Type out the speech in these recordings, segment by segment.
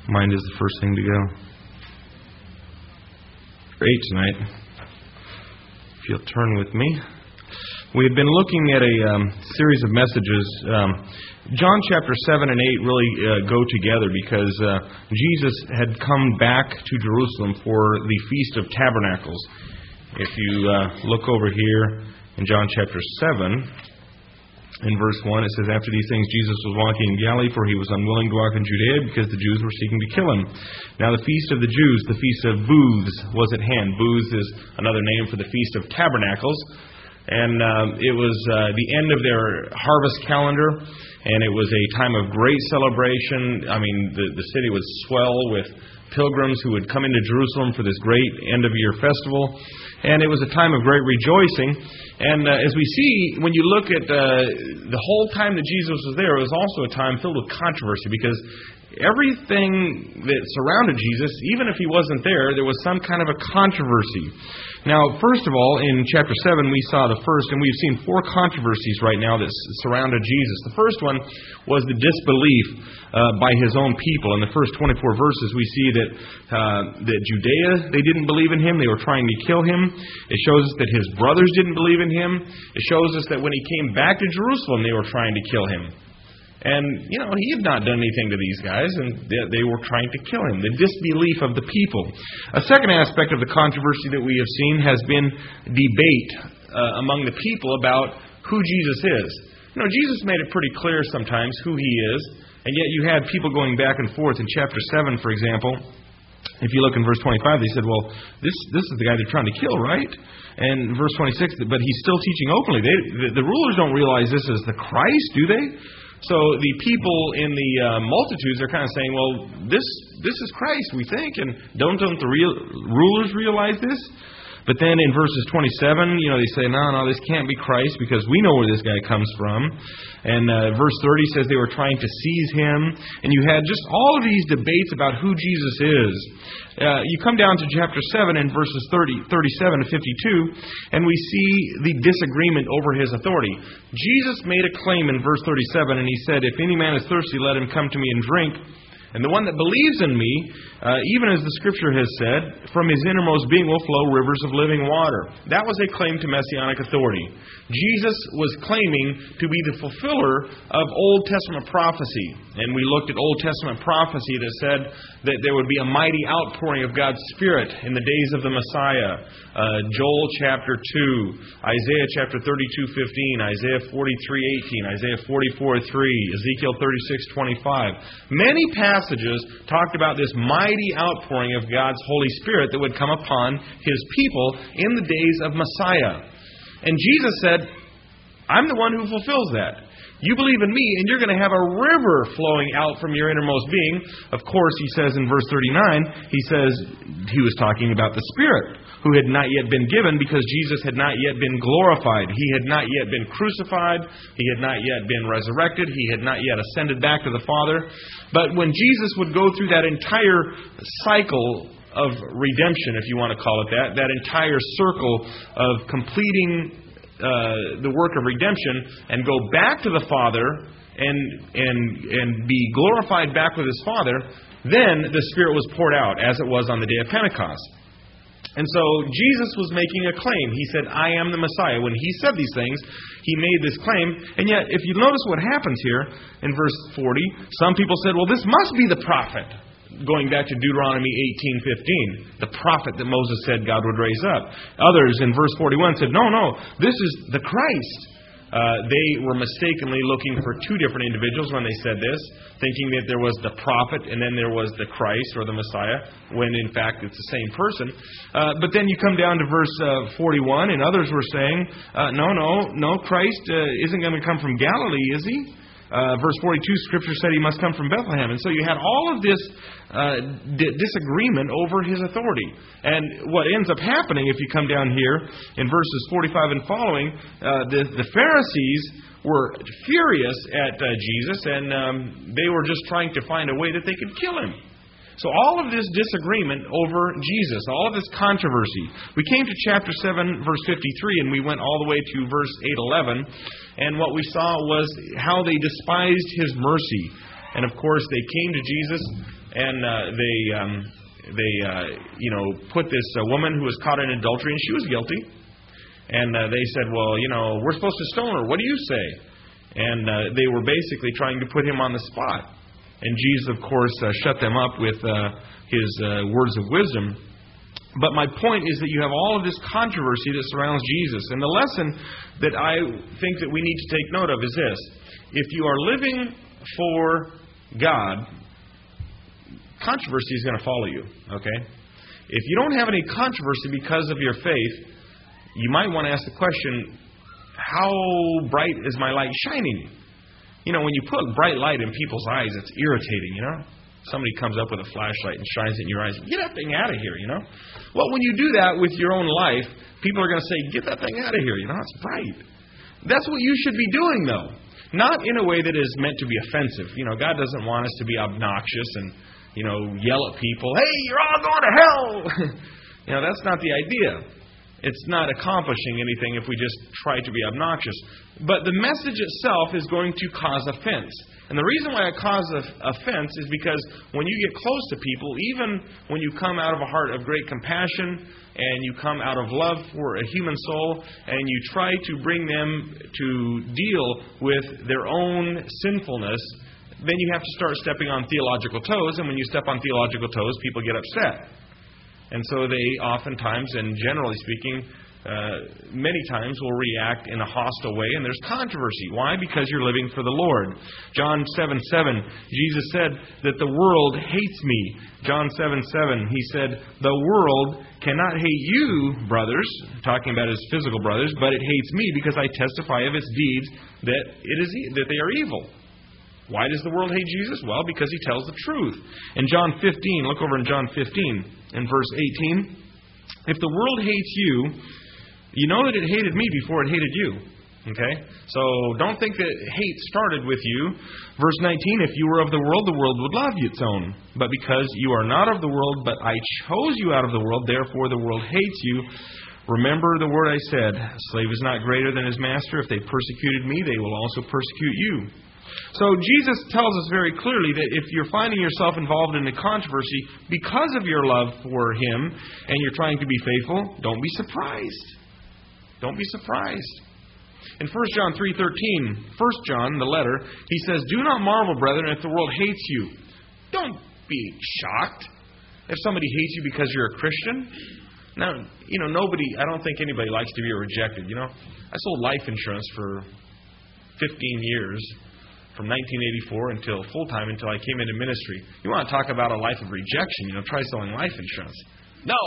Mine is the first thing to go. Great tonight. If you'll turn with me. We have been looking at a series of messages. John chapter 7 and 8 really go together because Jesus had come back to Jerusalem for the Feast of Tabernacles. If you look over here in John chapter 7, in verse 1, it says, "After these things Jesus was walking in Galilee, for he was unwilling to walk in Judea, because the Jews were seeking to kill him. Now the feast of the Jews, the feast of Booths, was at hand." Booths is another name for the Feast of Tabernacles. And it was the end of their harvest calendar, and it was a time of great celebration. I mean, the city would swell with pilgrims who would come into Jerusalem for this great end-of-year festival. And it was a time of great rejoicing. And as we see, when you look at the whole time that Jesus was there, it was also a time filled with controversy, because everything that surrounded Jesus, even if he wasn't there was some kind of a controversy. Now, first of all, in chapter 7, we saw the first, and we've seen 4 controversies right now that surrounded Jesus. The first one was the disbelief by his own people. In the first 24 verses, we see that Judea, they didn't believe in him. They were trying to kill him. It shows us that his brothers didn't believe in him. It shows us that when he came back to Jerusalem, they were trying to kill him. And, he had not done anything to these guys, and they were trying to kill him. The disbelief of the people. A second aspect of the controversy that we have seen has been debate among the people about who Jesus is. Jesus made it pretty clear sometimes who he is, and yet you had people going back and forth. In chapter 7, for example, if you look in verse 25, they said, well, this is the guy they're trying to kill, right? And verse 26, but he's still teaching openly. The rulers don't realize this is the Christ, do they? So the people in the multitudes are kind of saying, well, this is Christ, we think, and don't the rulers realize this? But then in verses 27, they say, no, this can't be Christ, because we know where this guy comes from. And verse 30 says they were trying to seize him. And you had just all of these debates about who Jesus is. You come down to chapter 7 and verses 37 to 52, and we see the disagreement over his authority. Jesus made a claim in verse 37, and he said, "If any man is thirsty, let him come to me and drink. And the one that believes in me, even as the Scripture has said, from his innermost being will flow rivers of living water." That was a claim to messianic authority. Jesus was claiming to be the fulfiller of Old Testament prophecy. And we looked at Old Testament prophecy that said that there would be a mighty outpouring of God's Spirit in the days of the Messiah. Joel chapter 2, Isaiah chapter 32:15, Isaiah 43:18, Isaiah 44:3, Ezekiel 36:25. Many passages talked about this mighty outpouring of God's Holy Spirit that would come upon His people in the days of Messiah. And Jesus said, "I'm the one who fulfills that. You believe in me, and you're going to have a river flowing out from your innermost being." Of course, he says in verse 39, he says he was talking about the Spirit, who had not yet been given, because Jesus had not yet been glorified. He had not yet been crucified. He had not yet been resurrected. He had not yet ascended back to the Father. But when Jesus would go through that entire cycle of redemption, if you want to call it that entire circle of completing the work of redemption and go back to the Father and be glorified back with His Father, then the Spirit was poured out, as it was on the day of Pentecost. And so Jesus was making a claim. He said, "I am the Messiah." When he said these things, he made this claim. And yet, if you notice what happens here in verse 40, some people said, well, this must be the prophet. Going back to Deuteronomy 18:15, the prophet that Moses said God would raise up. Others in verse 41 said, no, this is the Christ. They were mistakenly looking for 2 different individuals when they said this, thinking that there was the prophet and then there was the Christ or the Messiah, when in fact it's the same person. But then you come down to verse 41, and others were saying, no, Christ isn't going to come from Galilee, is he? Verse 42, Scripture said he must come from Bethlehem. And so you had all of this disagreement over his authority. And what ends up happening, if you come down here in verses 45 and following, the Pharisees were furious at Jesus, and they were just trying to find a way that they could kill him. So all of this disagreement over Jesus, all of this controversy. We came to chapter 7, verse 53, and we went all the way to verse 8:11. And what we saw was how they despised His mercy. And of course, they came to Jesus and they put this woman who was caught in adultery, and she was guilty. And they said, well, we're supposed to stone her. What do you say? And they were basically trying to put him on the spot. And Jesus, of course, shut them up with his words of wisdom. But my point is that you have all of this controversy that surrounds Jesus. And the lesson that I think that we need to take note of is this. If you are living for God, controversy is going to follow you. Okay? If you don't have any controversy because of your faith, you might want to ask the question, how bright is my light shining? When you put bright light in people's eyes, it's irritating, Somebody comes up with a flashlight and shines it in your eyes. Get that thing out of here, Well, when you do that with your own life, people are going to say, get that thing out of here, it's bright. That's what you should be doing, though. Not in a way that is meant to be offensive. God doesn't want us to be obnoxious and, yell at people, hey, you're all going to hell! That's not the idea. It's not accomplishing anything if we just try to be obnoxious. But the message itself is going to cause offense. And the reason why it causes offense is because when you get close to people, even when you come out of a heart of great compassion and you come out of love for a human soul and you try to bring them to deal with their own sinfulness, then you have to start stepping on theological toes. And when you step on theological toes, people get upset. And so they oftentimes, and generally speaking, many times will react in a hostile way, and there's controversy. Why? Because you're living for the Lord. John 7:7, Jesus said that the world hates me. John 7:7, He said, the world cannot hate you, brothers, talking about His physical brothers, but it hates me because I testify of its deeds that they are evil. Why does the world hate Jesus? Well, because He tells the truth. In John 15, look over in John 15, in verse 18, if the world hates you, you know that it hated me before it hated you. Okay? So don't think that hate started with you. Verse 19, if you were of the world would love its own. But because you are not of the world, but I chose you out of the world, therefore the world hates you. Remember the word I said, a slave is not greater than his master. If they persecuted me, they will also persecute you. So Jesus tells us very clearly that if you're finding yourself involved in a controversy because of your love for Him and you're trying to be faithful, don't be surprised. Don't be surprised. In 1 John 3:13, 1 John, the letter, he says, do not marvel, brethren, if the world hates you. Don't be shocked if somebody hates you because you're a Christian. Now, I don't think anybody likes to be rejected. I sold life insurance for 15 years, from 1984 until full-time, until I came into ministry. You want to talk about a life of rejection, try selling life insurance. No.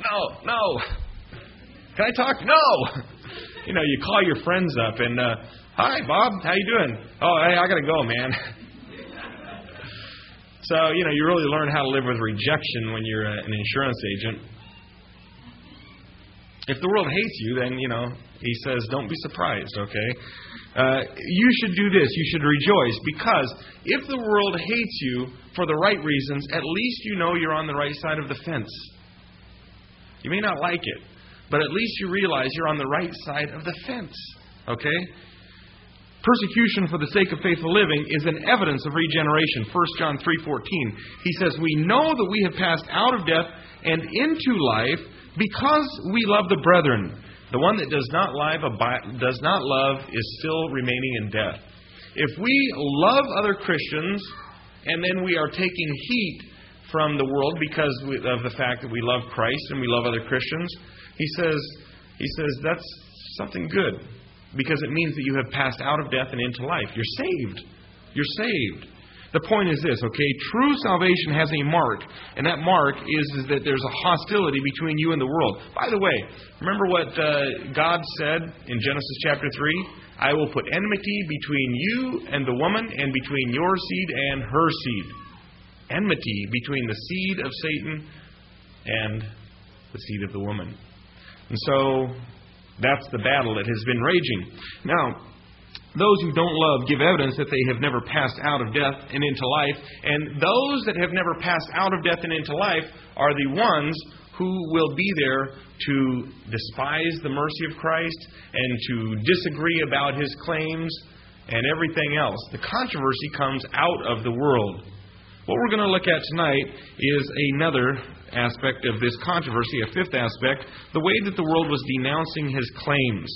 Can I talk? No. You call your friends up and, hi, Bob, how you doing? Oh, hey, I got to go, man. So, you really learn how to live with rejection when you're an insurance agent. If the world hates you, then, He says, don't be surprised, okay? You should do this. You should rejoice, because if the world hates you for the right reasons, at least you're on the right side of the fence. You may not like it, but at least you realize you're on the right side of the fence. Okay? Persecution for the sake of faithful living is an evidence of regeneration. 1 John 3:14. He says, we know that we have passed out of death and into life because we love the brethren. The one that does not love is still remaining in death. If we love other Christians and then we are taking heat from the world because of the fact that we love Christ and we love other Christians, he says that's something good, because it means that you have passed out of death and into life. You're saved. You're saved. The point is this, okay? True salvation has a mark, and that mark is that there's a hostility between you and the world. By the way, remember what God said in Genesis chapter 3? I will put enmity between you and the woman, and between your seed and her seed. Enmity between the seed of Satan and the seed of the woman. And so that's the battle that has been raging. Now, those who don't love give evidence that they have never passed out of death and into life. And those that have never passed out of death and into life are the ones who will be there to despise the mercy of Christ and to disagree about His claims and everything else. The controversy comes out of the world. What we're going to look at tonight is another aspect of this controversy, a fifth aspect, the way that the world was denouncing his claims.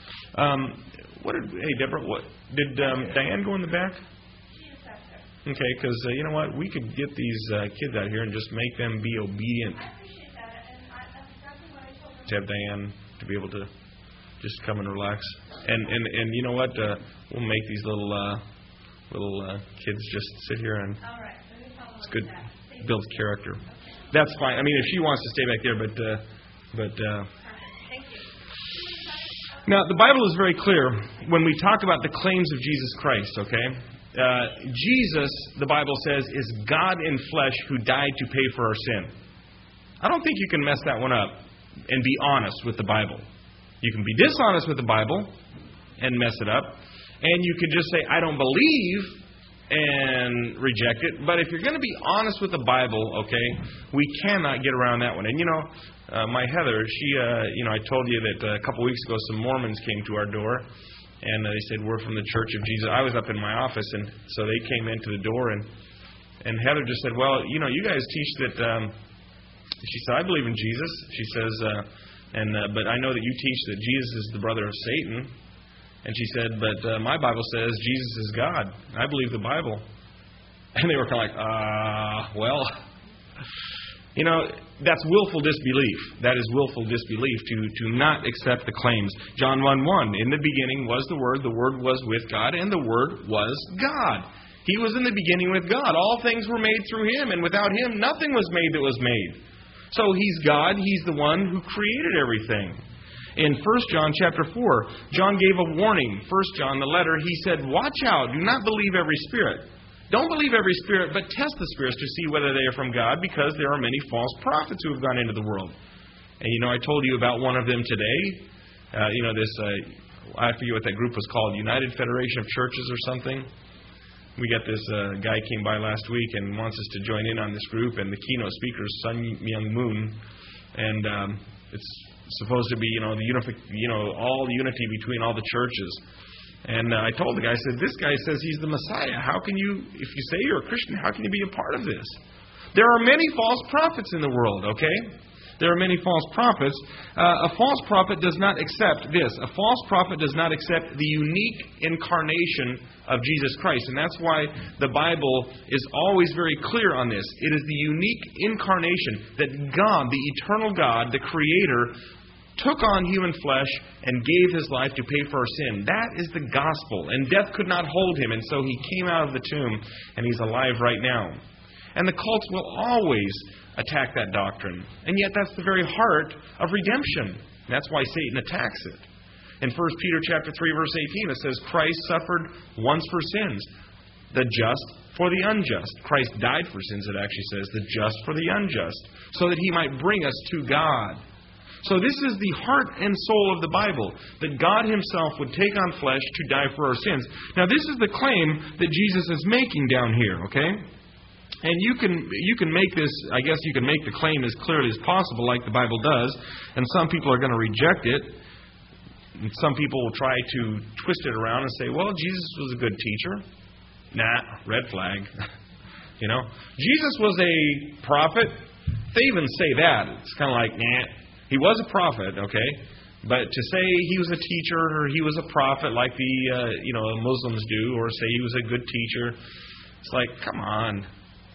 Hey, Deborah, did Diane go in the back? Okay, because you know what? We could get these kids out here and just make them be obedient. I appreciate that, and that's exactly what I told them. To have Diane to be able to just come and relax. And you know what? We'll make these little kids just sit here and All right. it's good. Builds character. That's fine. I mean, if she wants to stay back there, but Thank you. now the Bible is very clear when we talk about the claims of Jesus Christ. Okay, Jesus, the Bible says, is God in flesh who died to pay for our sin. I don't think you can mess that one up and be honest with the Bible. You can be dishonest with the Bible and mess it up, and you can just say, I don't believe, and reject it. But if you're going to be honest with the Bible, okay, we cannot get around that one. And you know, my Heather, she, I told you that a couple weeks ago some Mormons came to our door, and they said, we're from the Church of Jesus. I was up in my office, and so they came into the door, and Heather just said, well, you know, you guys teach that, she said, I believe in Jesus. She says, but I know that you teach that Jesus is the brother of Satan. And she said, but my Bible says Jesus is God. I believe the Bible. And they were kind of like, well, you know, that's willful disbelief. That is willful disbelief to not accept the claims. John 1:1, in the beginning was the Word was with God, and the Word was God. He was in the beginning with God. All things were made through Him, and without Him nothing was made that was made. So He's God. He's the one who created everything. In 1 John chapter 4, John gave a warning. 1 John, the letter, he said, watch out, do not believe every spirit. Don't believe every spirit, but test the spirits to see whether they are from God, because there are many false prophets who have gone into the world. And you know, I told you about one of them today. I forget what that group was called, United Federation of Churches or something. We got this guy came by last week and wants us to join in on this group, and the keynote speaker is Sun Myung Moon, and it's supposed to be, all the unity between all the churches. And I told the guy, I said, this guy says he's the Messiah. How can you, if you say you're a Christian, how can you be a part of this? There are many false prophets in the world, okay? There are many false prophets. A false prophet does not accept this. A false prophet does not accept the unique incarnation of Jesus Christ. And that's why the Bible is always very clear on this. It is the unique incarnation that God, the eternal God, the Creator, took on human flesh and gave His life to pay for our sin. That is the gospel. And death could not hold Him. And so He came out of the tomb, and He's alive right now. And the cults will always attack that doctrine. And yet that's the very heart of redemption. That's why Satan attacks it. In 1 Peter chapter 3, verse 18, it says, Christ suffered once for sins, the just for the unjust. Christ died for sins, it actually says, the just for the unjust, so that He might bring us to God. So this is the heart and soul of the Bible, that God Himself would take on flesh to die for our sins. Now this is the claim that Jesus is making down here, okay? And you can make this, I guess you can make the claim as clearly as possible, like the Bible does, and some people are going to reject it. And some people will try to twist it around and say, well, Jesus was a good teacher. Nah, red flag. Jesus was a prophet. They even say that. It's kind of like, nah, he was a prophet, okay? But to say he was a teacher or he was a prophet like the Muslims do, or say he was a good teacher, it's like, come on.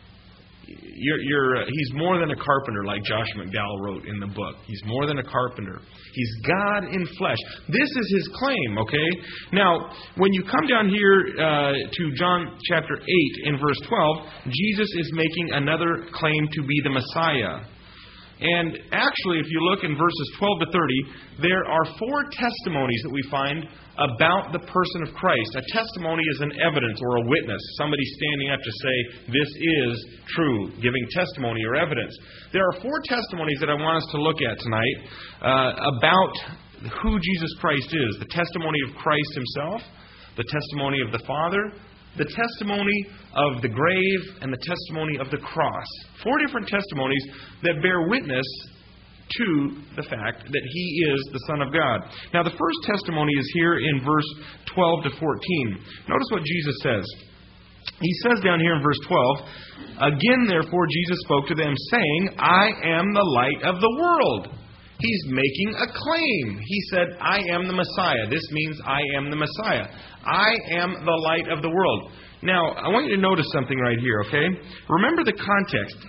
He's more than a carpenter, like Josh McDowell wrote in the book. He's more than a carpenter. He's God in flesh. This is his claim, okay? Now, when you come down here to John chapter 8 in verse 12, Jesus is making another claim to be the Messiah. And actually, if you look in verses 12 to 30, there are 4 testimonies that we find about the person of Christ. A testimony is an evidence or a witness. Somebody standing up to say, this is true, giving testimony or evidence. There are 4 testimonies that I want us to look at tonight about who Jesus Christ is. The testimony of Christ Himself, the testimony of the Father, the testimony of the grave, and the testimony of the cross. 4 different testimonies that bear witness to the fact that He is the Son of God. Now, the first testimony is here in verse 12 to 14. Notice what Jesus says. He says down here in verse 12, "Again, therefore, Jesus spoke to them, saying, I am the light of the world." He's making a claim. He said, I am the Messiah. This means I am the Messiah. I am the light of the world. Now, I want you to notice something right here, okay? Remember the context.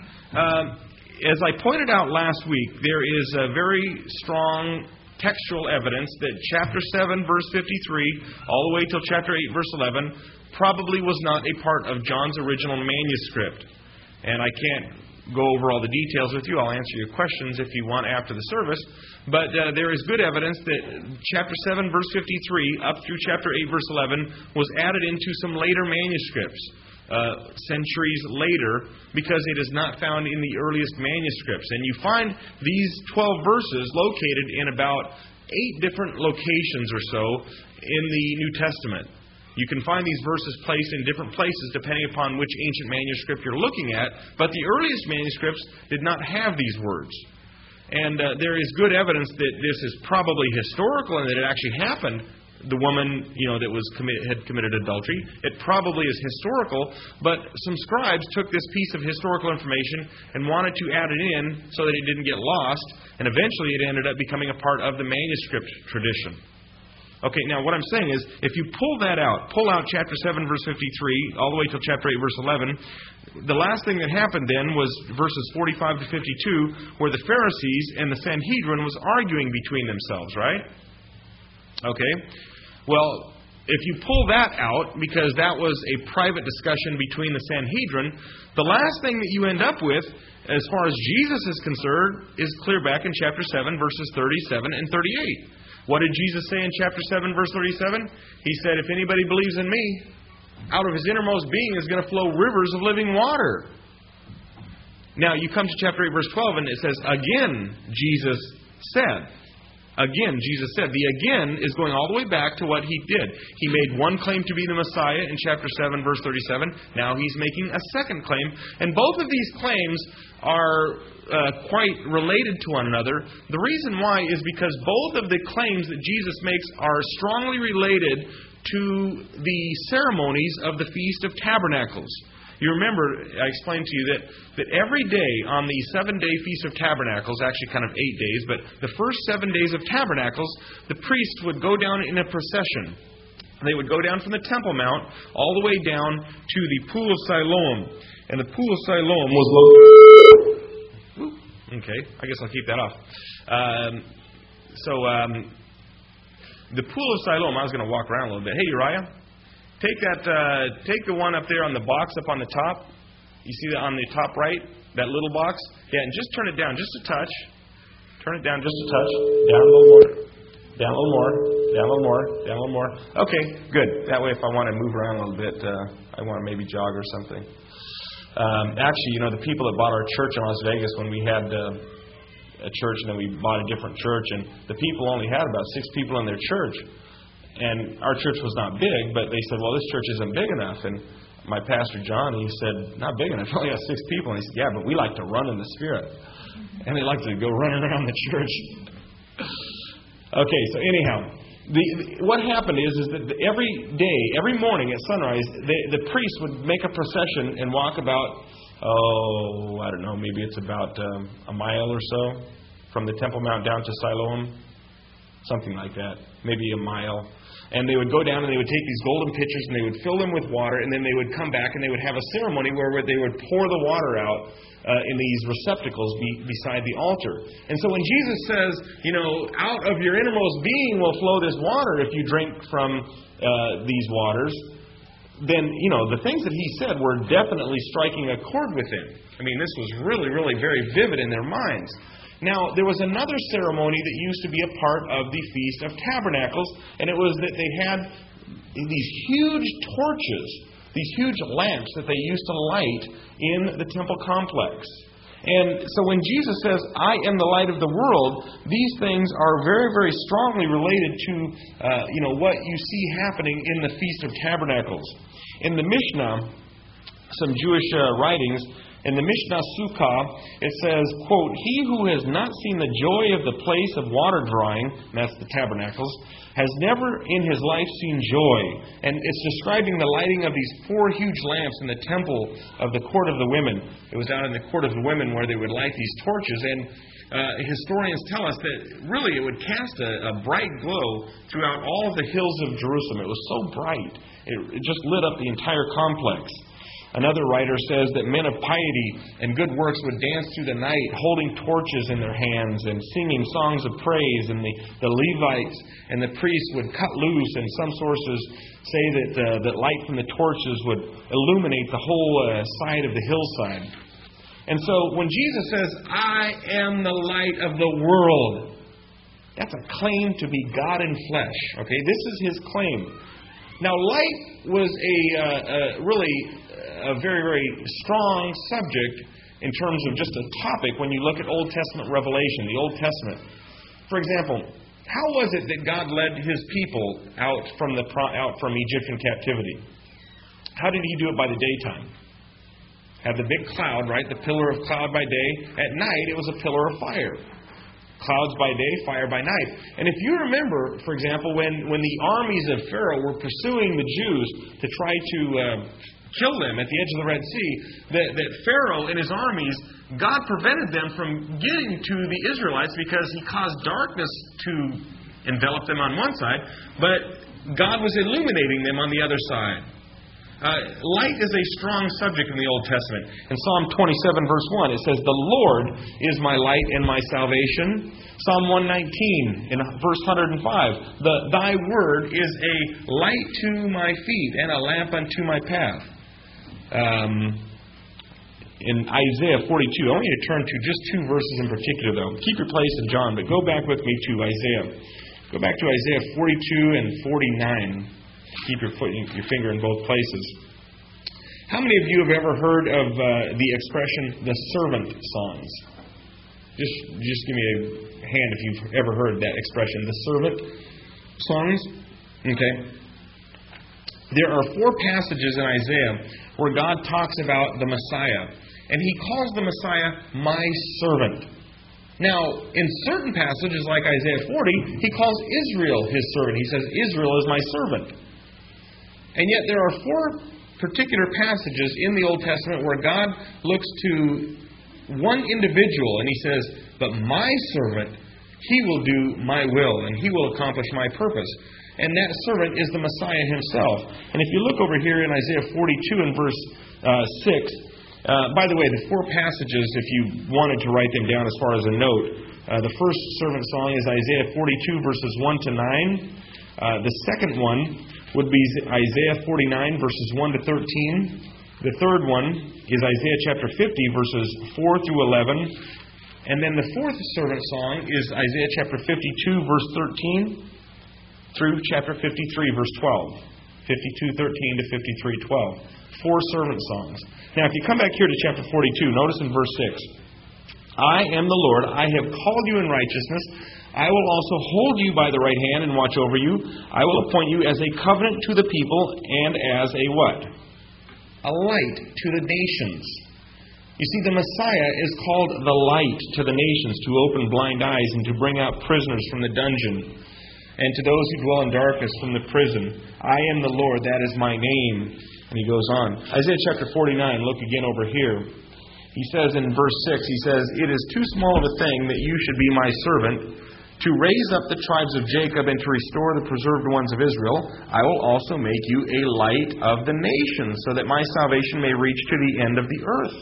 As I pointed out last week, there is a very strong textual evidence that chapter 7, verse 53, all the way till chapter 8, verse 11, probably was not a part of John's original manuscript. And I can't go over all the details with you. I'll answer your questions if you want after the service. But there is good evidence that chapter 7, verse 53, up through chapter 8, verse 11, was added into some later manuscripts, centuries later, because it is not found in the earliest manuscripts. And you find these 12 verses located in about 8 different locations or so in the New Testament. You can find these verses placed in different places depending upon which ancient manuscript you're looking at, but the earliest manuscripts did not have these words. And there is good evidence that this is probably historical and that it actually happened. The woman, that had committed adultery, it probably is historical, but some scribes took this piece of historical information and wanted to add it in so that it didn't get lost, and eventually it ended up becoming a part of the manuscript tradition. Okay, now what I'm saying is, if you pull out chapter 7, verse 53, all the way till chapter 8, verse 11, the last thing that happened then was verses 45 to 52, where the Pharisees and the Sanhedrin was arguing between themselves, right? Okay, well, if you pull that out, because that was a private discussion between the Sanhedrin, the last thing that you end up with, as far as Jesus is concerned, is clear back in chapter 7, verses 37 and 38. What did Jesus say in chapter 7, verse 37? He said, if anybody believes in me, out of his innermost being is going to flow rivers of living water. Now, you come to chapter 8, verse 12, and it says, again, Jesus said. Again, Jesus said. The again is going all the way back to what he did. He made one claim to be the Messiah in chapter 7, verse 37. Now he's making a second claim. And both of these claims are quite related to one another. The reason why is because both of the claims that Jesus makes are strongly related to the ceremonies of the Feast of Tabernacles. You remember, I explained to you that every day on the 7-day Feast of Tabernacles, actually kind of 8 days, but the first 7 days of Tabernacles, the priests would go down in a procession. They would go down from the Temple Mount all the way down to the Pool of Siloam. And the Pool of Siloam was located... Okay, I guess I'll keep that off. The Pool of Siloam, I was going to walk around a little bit. Hey, Uriah, take the one up there on the box up on the top. You see that on the top right? That little box? Yeah, and just turn it down just a touch. Turn it down just a touch. Down a little more. Down a little more. Down a little more. Down a little more. Okay, good. That way if I want to move around a little bit, I want to maybe jog or something. Actually, the people that bought our church in Las Vegas, when we had a church and then we bought a different church, and the people only had about 6 people in their church. And our church was not big, but they said, well, this church isn't big enough. And my pastor, John, he said, not big enough. We only got 6 people. And he said, yeah, but we like to run in the Spirit. And they like to go running around the church. Okay, so anyhow, what happened is that every day, every morning at sunrise, the priest would make a procession and walk about, I don't know, maybe it's about a mile or so from the Temple Mount down to Siloam. Something like that. Maybe a mile. And they would go down and they would take these golden pitchers and they would fill them with water, and then they would come back and they would have a ceremony where they would pour the water out in these receptacles beside the altar. And so when Jesus says, out of your innermost being will flow this water if you drink from these waters, then, the things that he said were definitely striking a chord with them. I mean, this was really, really very vivid in their minds. Now, there was another ceremony that used to be a part of the Feast of Tabernacles, and it was that they had these huge torches, these huge lamps that they used to light in the temple complex. And so when Jesus says, I am the light of the world, these things are very, very strongly related to what you see happening in the Feast of Tabernacles. In the Mishnah, some Jewish writings, In the Mishnah Sukkah, it says, quote, "He who has not seen the joy of the place of water drawing," that's the tabernacles, "has never in his life seen joy." And it's describing the lighting of these 4 huge lamps in the temple of the court of the women. It was out in the court of the women where they would light these torches. And historians tell us that really it would cast a bright glow throughout all of the hills of Jerusalem. It was so bright, it just lit up the entire complex. Another writer says that men of piety and good works would dance through the night, holding torches in their hands and singing songs of praise. And the Levites and the priests would cut loose. And some sources say that light from the torches would illuminate the whole side of the hillside. And so when Jesus says, "I am the light of the world," that's a claim to be God in flesh. Okay, this is His claim. Now, light was really a very, very strong subject in terms of just a topic when you look at Old Testament revelation, the Old Testament. For example, how was it that God led His people out from Egyptian captivity? How did He do it by the daytime? Had the big cloud, right? The pillar of cloud by day. At night, it was a pillar of fire. Clouds by day, fire by night. And if you remember, for example, when the armies of Pharaoh were pursuing the Jews to try to kill them at the edge of the Red Sea, that Pharaoh and his armies, God prevented them from getting to the Israelites because He caused darkness to envelop them on one side, but God was illuminating them on the other side. Light is a strong subject in the Old Testament. In Psalm 27, verse 1, it says, "The Lord is my light and my salvation." Psalm 119, in verse 105, "Thy word is a light to my feet and a lamp unto my path." In Isaiah 42, I want you to turn to just 2 verses in particular, though. Keep your place in John, but go back with me to Isaiah. Go back to Isaiah 42 and 49. Keep your finger in both places. How many of you have ever heard of the expression, the servant songs? Just give me a hand if you've ever heard that expression, the servant songs. Okay. There are 4 passages in Isaiah where God talks about the Messiah. And He calls the Messiah my servant. Now, in certain passages like Isaiah 40, He calls Israel His servant. He says, "Israel is my servant." And yet there are 4 particular passages in the Old Testament where God looks to one individual and He says, "But my servant, he will do my will and he will accomplish my purpose." And that servant is the Messiah Himself. And if you look over here in Isaiah 42 and verse 6, by the way, the 4 passages, if you wanted to write them down as far as a note, the first servant song is Isaiah 42 verses 1 to 9. The second one would be Isaiah 49 verses 1 to 13. The third one is Isaiah chapter 50 verses 4 through 11. And then the fourth servant song is Isaiah chapter 52 verse 13 through chapter 53 verse 12. 52:13 to 53:12. 4 servant songs. Now if you come back here to chapter 42, notice in verse 6. "I am the Lord, I have called you in righteousness. I will also hold you by the right hand and watch over you. I will appoint you as a covenant to the people and as a" what? "A light to the nations." You see, the Messiah is called the light to the nations, to open blind eyes and to bring out prisoners from the dungeon, and to those who dwell in darkness from the prison. "I am the Lord, that is my name." And he goes on. Isaiah chapter 49, look again over here. He says in verse 6, he says, "It is too small of a thing that you should be my servant, to raise up the tribes of Jacob and to restore the preserved ones of Israel. I will also make you a light of the nations, so that my salvation may reach to the end of the earth."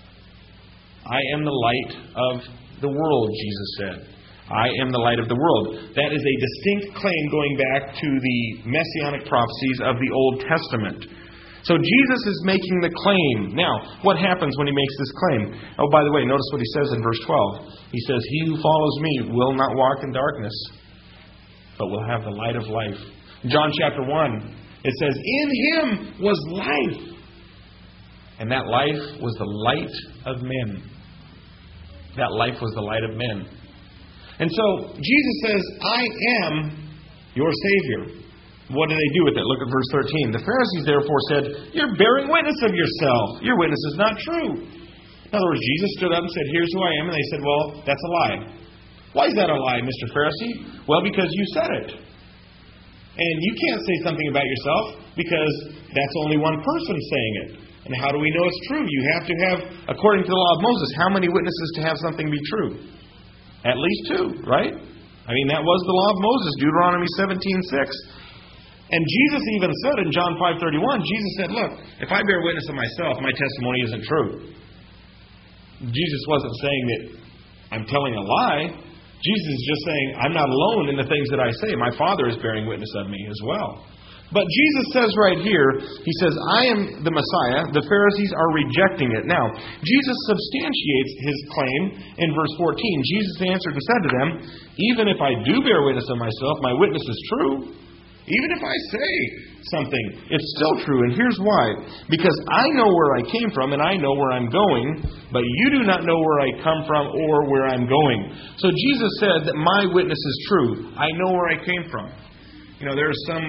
I am the light of the world, Jesus said. I am the light of the world. That is a distinct claim going back to the messianic prophecies of the Old Testament. So Jesus is making the claim. Now, what happens when He makes this claim? Oh, by the way, notice what He says in verse 12. He says, "He who follows me will not walk in darkness, but will have the light of life." In John chapter 1, it says, "In Him was life, and that life was the light of men." That life was the light of men. And so, Jesus says, "I am your Savior." What do they do with it? Look at verse 13. "The Pharisees therefore said, 'You're bearing witness of yourself. Your witness is not true.' In other words, Jesus stood up and said, here's who I am. And they said, well, that's a lie. Why is that a lie, Mr. Pharisee? Well, because you said it. And you can't say something about yourself because that's only one person saying it. And how do we know it's true? You have to have, according to the law of Moses, how many witnesses to have something be true? At least 2, right? I mean, that was the law of Moses, Deuteronomy 17:6. And Jesus even said in John 5:31, Jesus said, look, if I bear witness of myself, my testimony isn't true. Jesus wasn't saying that I'm telling a lie. Jesus is just saying, I'm not alone in the things that I say. My Father is bearing witness of me as well. But Jesus says right here, He says, I am the Messiah. The Pharisees are rejecting it. Now, Jesus substantiates His claim in verse 14. Jesus answered and said to them, even if I do bear witness of myself, my witness is true. Even if I say something, it's still true. And here's why. Because I know where I came from and I know where I'm going, but you do not know where I come from or where I'm going. So Jesus said that my witness is true. I know where I came from. You know, there's some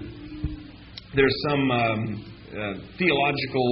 theological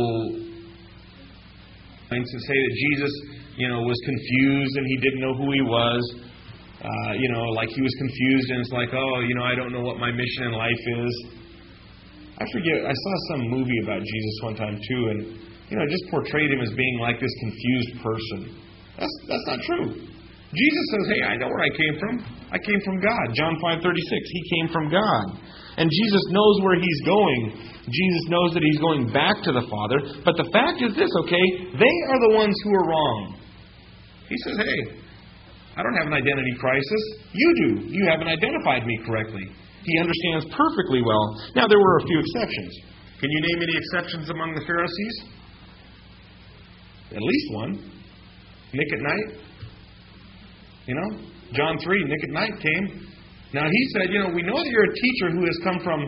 points that say that Jesus, was confused and He didn't know who He was. Like He was confused and it's like, I don't know what my mission in life is. I forget, I saw some movie about Jesus one time too, and, just portrayed Him as being like this confused person. That's not true. Jesus says, hey, I know where I came from. I came from God. John 5:36, He came from God. And Jesus knows where He's going. Jesus knows that He's going back to the Father. But the fact is this, okay? They are the ones who are wrong. He says, hey, I don't have an identity crisis. You do. You haven't identified me correctly. He understands perfectly well. Now, there were a few exceptions. Can you name any exceptions among the Pharisees? At least one. Nick at night. John 3, Nick at night came. Now, he said, we know that you're a teacher who has come from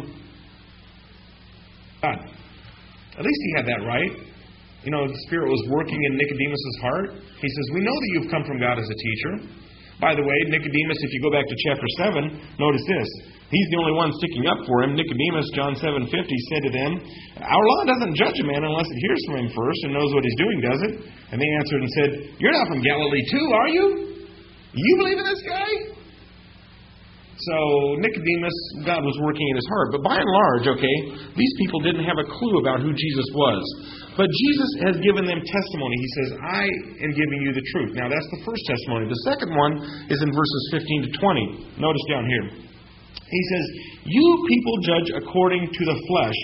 God. At least he had that right. The Spirit was working in Nicodemus' heart. He says, we know that you've come from God as a teacher. By the way, Nicodemus, if you go back to chapter 7, notice this. He's the only one sticking up for him. Nicodemus, John 7:50, said to them, our law doesn't judge a man unless it hears from him first and knows what he's doing, does it? And they answered and said, you're not from Galilee too, are you? You believe in this guy? So Nicodemus, God was working in his heart. But by and large, these people didn't have a clue about who Jesus was. But Jesus has given them testimony. He says, I am giving you the truth. Now, that's the first testimony. The second one is in verses 15 to 20. Notice down here. He says, you people judge according to the flesh.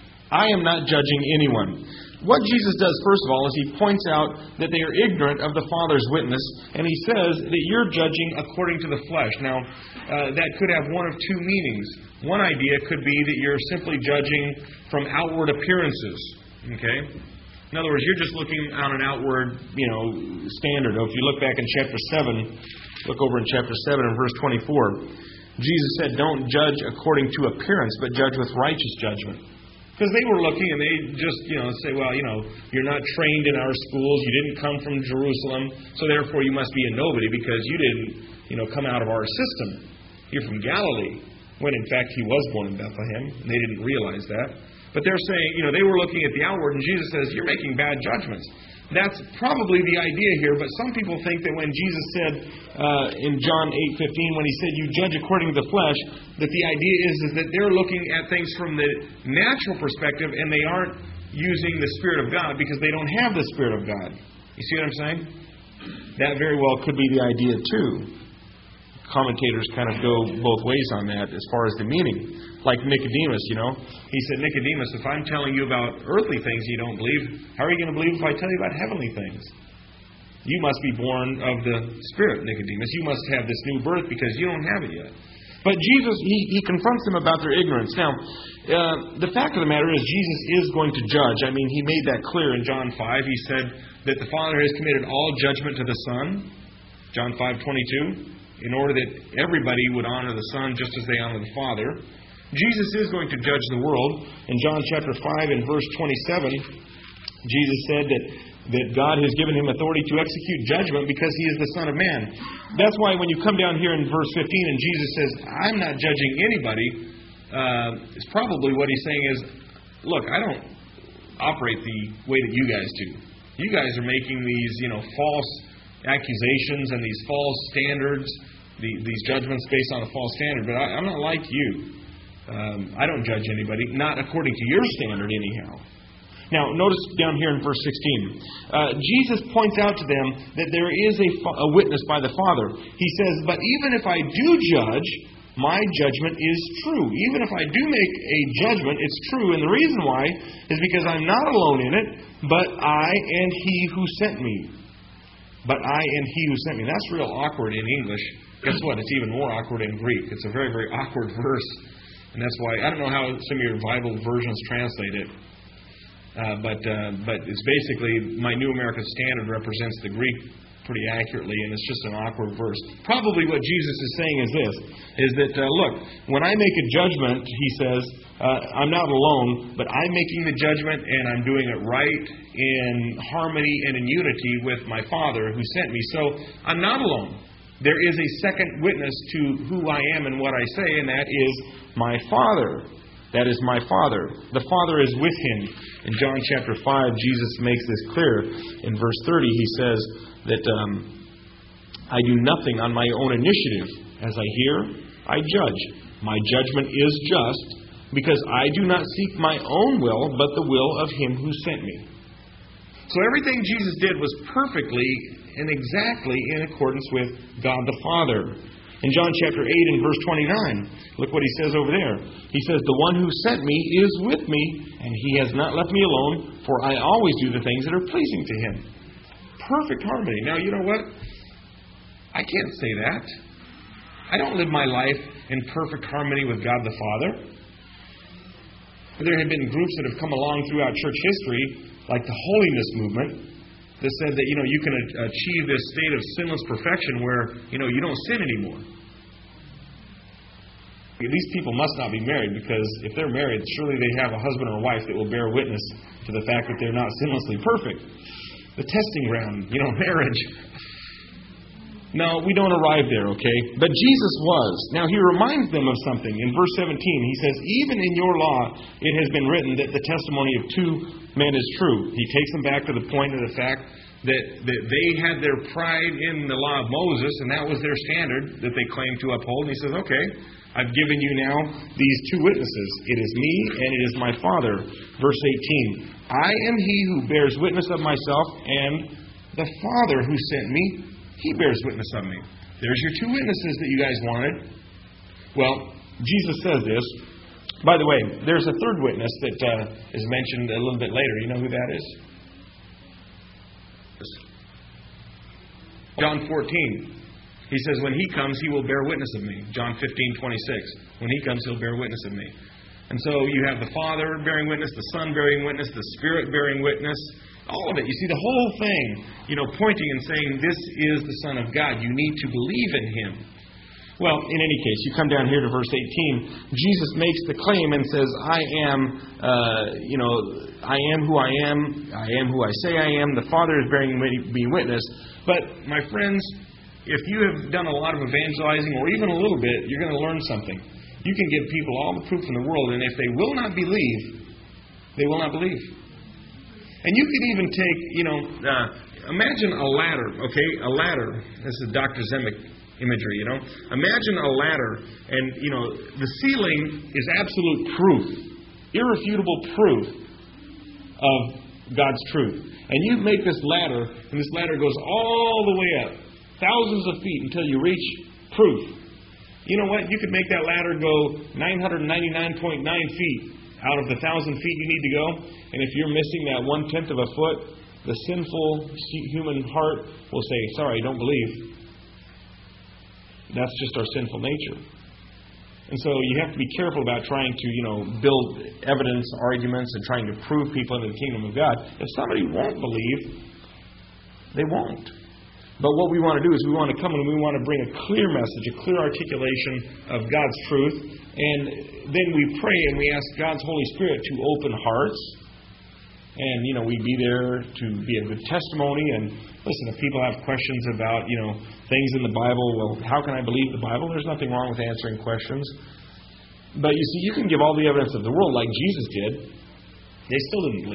I am not judging anyone. What Jesus does, first of all, is He points out that they are ignorant of the Father's witness, and He says that you're judging according to the flesh. Now, that could have one of two meanings. One idea could be that you're simply judging from outward appearances. Okay? In other words, you're just looking on an outward, standard. If you look back in chapter 7, look over in chapter 7 and verse 24, Jesus said, don't judge according to appearance, but judge with righteous judgment. Because they were looking and they just, say, well, you're not trained in our schools. You didn't come from Jerusalem. So therefore you must be a nobody because you didn't, come out of our system. You're from Galilee. When in fact He was born in Bethlehem. And they didn't realize that. But they're saying, they were looking at the outward and Jesus says, you're making bad judgments. That's probably the idea here. But some people think that when Jesus said in John 8:15, when He said, you judge according to the flesh, that the idea is that they're looking at things from the natural perspective and they aren't using the Spirit of God because they don't have the Spirit of God. You see what I'm saying? That very well could be the idea too. Commentators kind of go both ways on that as far as the meaning. Like Nicodemus, He said, Nicodemus, if I'm telling you about earthly things you don't believe, how are you going to believe if I tell you about heavenly things? You must be born of the Spirit, Nicodemus. You must have this new birth because you don't have it yet. But Jesus, He confronts them about their ignorance. Now, the fact of the matter is Jesus is going to judge. I mean, He made that clear in John 5. He said that the Father has committed all judgment to the Son. John 5:22. In order that everybody would honor the Son just as they honor the Father. Jesus is going to judge the world. In John chapter 5 and verse 27, Jesus said that God has given Him authority to execute judgment because He is the Son of Man. That's why when you come down here in verse 15 and Jesus says, I'm not judging anybody, it's probably what He's saying is, look, I don't operate the way that you guys do. You guys are making these, false accusations and these false standards, these judgments based on a false standard. But I'm not like you. I don't judge anybody, not according to your standard anyhow. Now, notice down here in verse 16. Jesus points out to them that there is a witness by the Father. He says, but even if I do judge, my judgment is true. Even if I do make a judgment, it's true. And the reason why is because I'm not alone in it, but I and He who sent me. But I and He who sent me. That's real awkward in English. Guess what? It's even more awkward in Greek. It's a very, very awkward verse. And that's why, I don't know how some of your Bible versions translate it. But it's basically, my New American Standard represents the Greek pretty accurately, and it's just an awkward verse. Probably what Jesus is saying is this, is that, look, when I make a judgment, He says, I'm not alone, but I'm making the judgment, and I'm doing it right in harmony and in unity with my Father who sent me. So I'm not alone. There is a second witness to who I am and what I say, and that is my Father. That is my Father. The Father is with Him. In John chapter 5, Jesus makes this clear. In verse 30, He says that I do nothing on my own initiative. As I hear, I judge. My judgment is just, because I do not seek my own will, but the will of Him who sent me. So everything Jesus did was perfectly and exactly in accordance with God the Father. In John chapter 8 and verse 29, look what He says over there. He says, the one who sent me is with me, and He has not left me alone, for I always do the things that are pleasing to Him. Perfect harmony. Now, you know what? I can't say that. I don't live my life in perfect harmony with God the Father. There have been groups that have come along throughout church history, like the holiness movement, that said that, you can achieve this state of sinless perfection where, you don't sin anymore. These people must not be married, because if they're married, surely they have a husband or a wife that will bear witness to the fact that they're not sinlessly perfect. The testing ground, marriage. No, we don't arrive there, okay? But Jesus was. Now, He reminds them of something. In verse 17, He says, even in your law it has been written that the testimony of two men is true. He takes them back to the point of the fact that they had their pride in the law of Moses, and that was their standard that they claimed to uphold. And He says, okay, I've given you now these two witnesses. It is me and it is my Father. Verse 18, I am He who bears witness of myself, and the Father who sent me, He bears witness of me. There's your two witnesses that you guys wanted. Well, Jesus says this. By the way, there's a third witness that is mentioned a little bit later. You know who that is? John 14. He says, when He comes, He will bear witness of me. John 15:26. When He comes, He'll bear witness of me. And so you have the Father bearing witness, the Son bearing witness, the Spirit bearing witness. All of it. You see, the whole thing, pointing and saying, this is the Son of God. You need to believe in Him. Well, in any case, you come down here to verse 18. Jesus makes the claim and says, I am who I am. I am who I say I am. The Father is bearing me witness. But, my friends, if you have done a lot of evangelizing, or even a little bit, you're going to learn something. You can give people all the proof in the world, and if they will not believe, they will not believe. And you could even take, imagine a ladder, okay? A ladder. This is Dr. Zemek imagery, Imagine a ladder, and, the ceiling is absolute proof, irrefutable proof of God's truth. And you make this ladder, and this ladder goes all the way up, thousands of feet, until you reach proof. You know what? You could make that ladder go 999.9 feet out of the 1,000 feet you need to go. And if you're missing that 1/10 of a foot, the sinful human heart will say, sorry, I don't believe. That's just our sinful nature. And so you have to be careful about trying to, build evidence, arguments, and trying to prove people into the kingdom of God. If somebody won't believe, they won't. But what we want to do is we want to come and we want to bring a clear message, a clear articulation of God's truth. And then we pray and we ask God's Holy Spirit to open hearts. And, we be there to be a good testimony. And listen, if people have questions about, things in the Bible, well, how can I believe the Bible? There's nothing wrong with answering questions. But you see, you can give all the evidence of the world like Jesus did. They still didn't believe.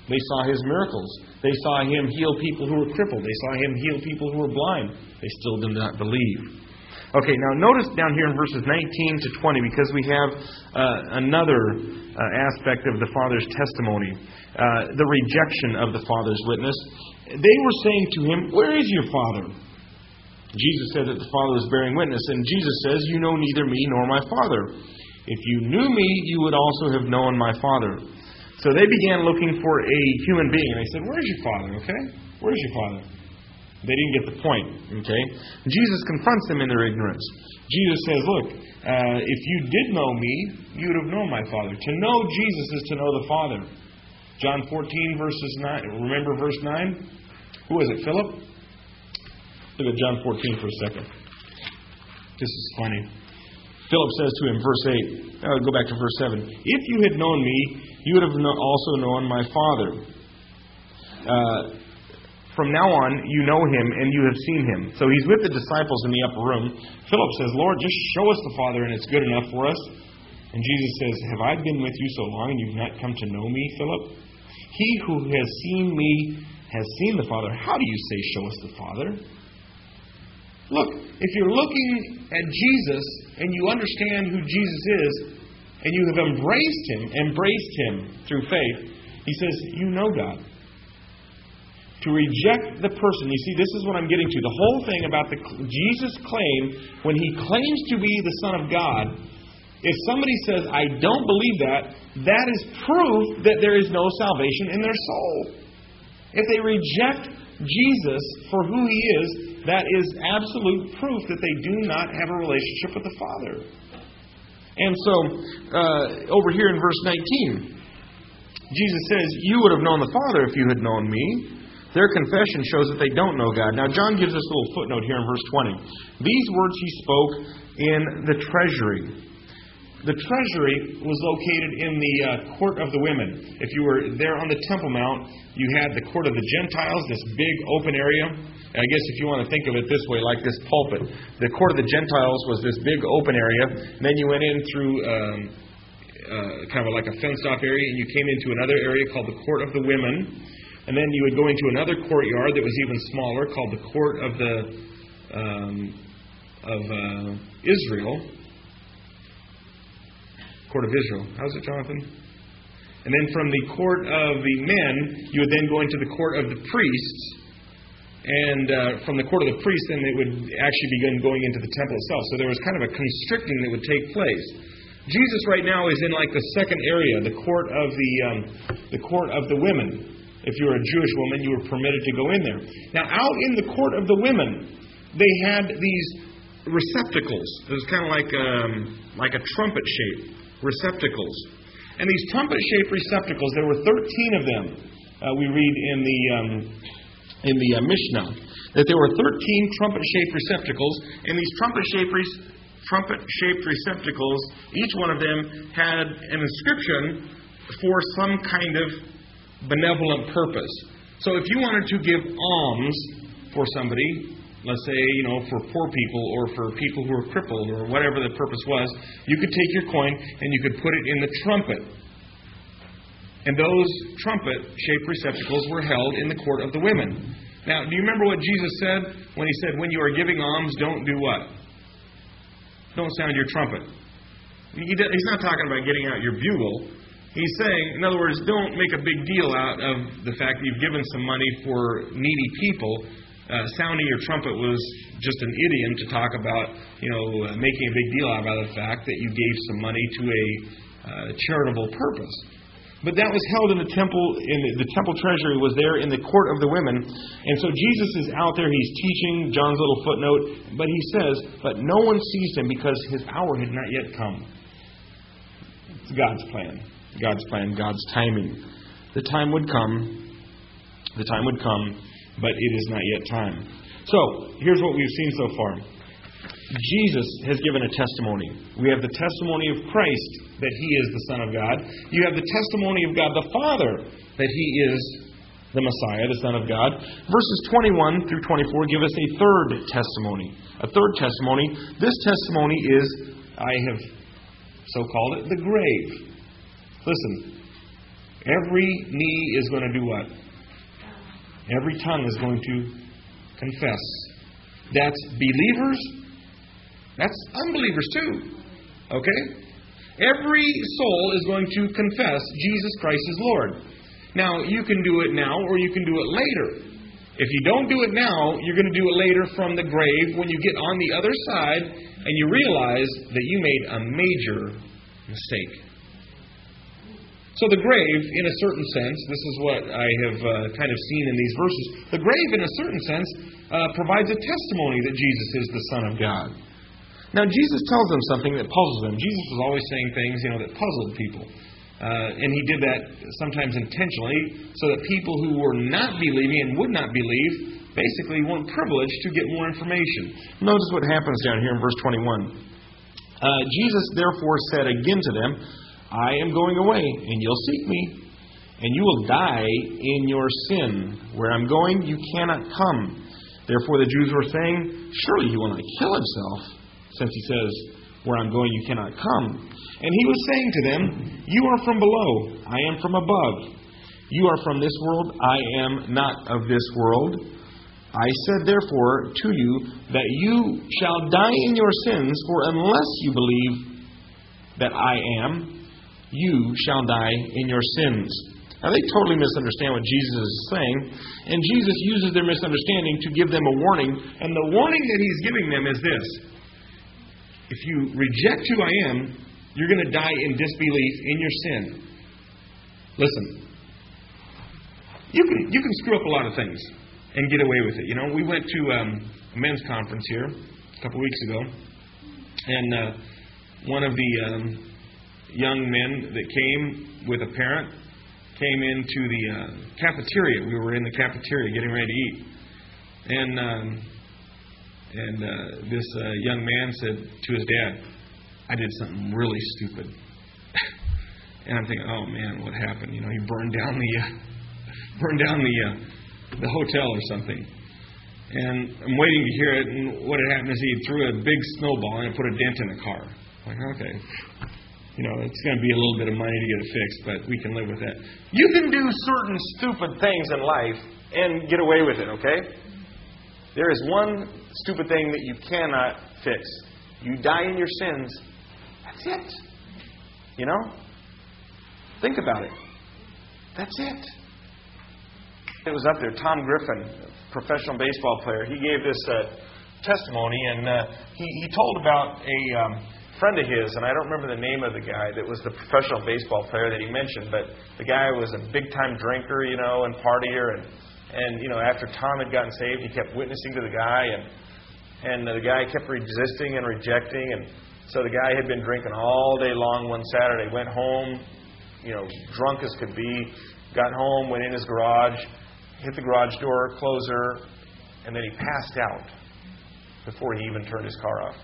They saw His miracles. They saw Him heal people who were crippled. They saw Him heal people who were blind. They still did not believe. Okay, now notice down here in verses 19 to 20, because we have another aspect of the Father's testimony, the rejection of the Father's witness. They were saying to Him, "Where is your Father?" Jesus said that the Father was bearing witness, and Jesus says, "You know neither me nor my Father. If you knew me, you would also have known my Father." So they began looking for a human being. And they said, "Where's your Father?" Okay? "Where's your Father?" They didn't get the point. Okay? Jesus confronts them in their ignorance. Jesus says, "Look, if you did know me, you would have known my Father." To know Jesus is to know the Father. John 14, verses 9. Remember verse 9? Who was it? Philip? Look at John 14 for a second. This is funny. Philip says to him, verse 8. Go back to verse 7. "If you had known me, you would have also known my Father. From now on, you know Him and you have seen Him." So He's with the disciples in the upper room. Philip says, "Lord, just show us the Father and it's good enough for us." And Jesus says, "Have I been with you so long and you've not come to know me, Philip? He who has seen me has seen the Father. How do you say, 'Show us the Father'?" Look, if you're looking at Jesus and you understand who Jesus is, and you have embraced Him through faith, He says, you know God. To reject the person, you see, this is what I'm getting to. The whole thing about Jesus' claim, when He claims to be the Son of God, if somebody says, "I don't believe that," that is proof that there is no salvation in their soul. If they reject Jesus for who He is, that is absolute proof that they do not have a relationship with the Father. And so, over here in verse 19, Jesus says, "You would have known the Father if you had known me." Their confession shows that they don't know God. Now, John gives us a little footnote here in verse 20. These words He spoke in the treasury. The treasury was located in the court of the women. If you were there on the Temple Mount, you had the court of the Gentiles, this big open area. I guess if you want to think of it this way, like this pulpit. The court of the Gentiles was this big open area. And then you went in through kind of like a fenced-off area, and you came into another area called the court of the women. And then you would go into another courtyard that was even smaller, called the court of Israel. Court of Israel. How's it, Jonathan? And then from the court of the men, you would then go into the court of the priests. And from the court of the priests, then it would actually begin going into the temple itself. So there was kind of a constricting that would take place. Jesus right now is in like the second area, the court of the women. If you were a Jewish woman, you were permitted to go in there. Now, out in the court of the women, they had these receptacles. It was kind of like a trumpet shape. Receptacles. And these trumpet-shaped receptacles, there were 13 of them. We read in the Mishnah that there were 13 trumpet-shaped receptacles, and these trumpet-shaped receptacles, each one of them had an inscription for some kind of benevolent purpose. So if you wanted to give alms for somebody, let's say, for poor people or for people who are crippled or whatever the purpose was, you could take your coin and you could put it in the trumpet. And those trumpet-shaped receptacles were held in the court of the women. Now, do you remember what Jesus said when He said, when you are giving alms, don't do what? Don't sound your trumpet. He's not talking about getting out your bugle. He's saying, in other words, don't make a big deal out of the fact that you've given some money for needy people. Sounding your trumpet was just an idiom to talk about, making a big deal out of the fact that you gave some money to a charitable purpose. But that was held in the temple, the temple treasury was there in the court of the women. And so Jesus is out there, He's teaching, John's little footnote, but He says, but no one sees Him because His hour had not yet come. It's God's plan. God's plan, God's timing. The time would come, but it is not yet time. So, here's what we've seen so far. Jesus has given a testimony. We have the testimony of Christ that He is the Son of God. You have the testimony of God the Father that He is the Messiah, the Son of God. Verses 21 through 24 give us a third testimony. A third testimony. This testimony is, I have so called it, the grave. Listen, Every knee is going to do what? Every tongue is going to confess. That's believers. That's unbelievers too. Okay? Every soul is going to confess Jesus Christ is Lord. Now, you can do it now or you can do it later. If you don't do it now, you're going to do it later from the grave when you get on the other side and you realize that you made a major mistake. So the grave, in a certain sense, this is what I have kind of seen in these verses, the grave, in a certain sense, provides a testimony that Jesus is the Son of God. Now, Jesus tells them something that puzzles them. Jesus was always saying things, that puzzled people. And He did that sometimes intentionally so that people who were not believing and would not believe basically weren't privileged to get more information. Notice what happens down here in verse 21. Jesus therefore said again to them, I am going away, and you'll seek me, and you will die in your sin. Where I'm going, you cannot come. Therefore the Jews were saying, surely He will not kill Himself, since He says, where I'm going, you cannot come. And He was saying to them, you are from below, I am from above. You are from this world, I am not of this world. I said therefore to you that you shall die in your sins, for unless you believe that I am, you shall die in your sins. Now they totally misunderstand what Jesus is saying, and Jesus uses their misunderstanding to give them a warning, and the warning that He's giving them is this. If you reject who I am, you're going to die in disbelief in your sin. Listen, you can screw up a lot of things and get away with it. We went to a men's conference here a couple weeks ago, and one of the young men that came with a parent came into the cafeteria. We were in the cafeteria getting ready to eat, and this young man said to his dad, I did something really stupid. And I'm thinking, oh man, what happened? He burned down the hotel or something. And I'm waiting to hear it, and what had happened is he threw a big snowball and put a dent in the car. I'm like, okay. It's going to be a little bit of money to get it fixed, but we can live with that. You can do certain stupid things in life and get away with it, okay? There is one stupid thing that you cannot fix. You die in your sins. That's it. Think about it. That's it. It was up there. Tom Griffin, professional baseball player, he gave this testimony, and he told about a friend of his, and I don't remember the name of the guy that was the professional baseball player that he mentioned, but the guy was a big-time drinker, and partier, and after Tom had gotten saved, he kept witnessing to the guy, and the guy kept resisting and rejecting, and so the guy had been drinking all day long one Saturday, went home, drunk as could be, got home, went in his garage, hit the garage door, closer, and then he passed out before he even turned his car off.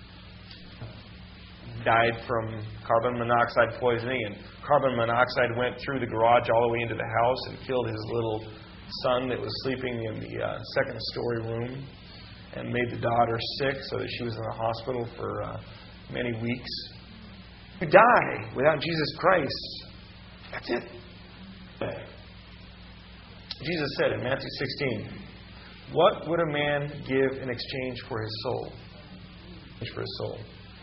Died from carbon monoxide poisoning, and carbon monoxide went through the garage all the way into the house and killed his little son that was sleeping in the second-story room, and made the daughter sick so that she was in the hospital for many weeks. You die without Jesus Christ. That's it. Jesus said in Matthew 16, what would a man give in exchange for his soul? For his soul.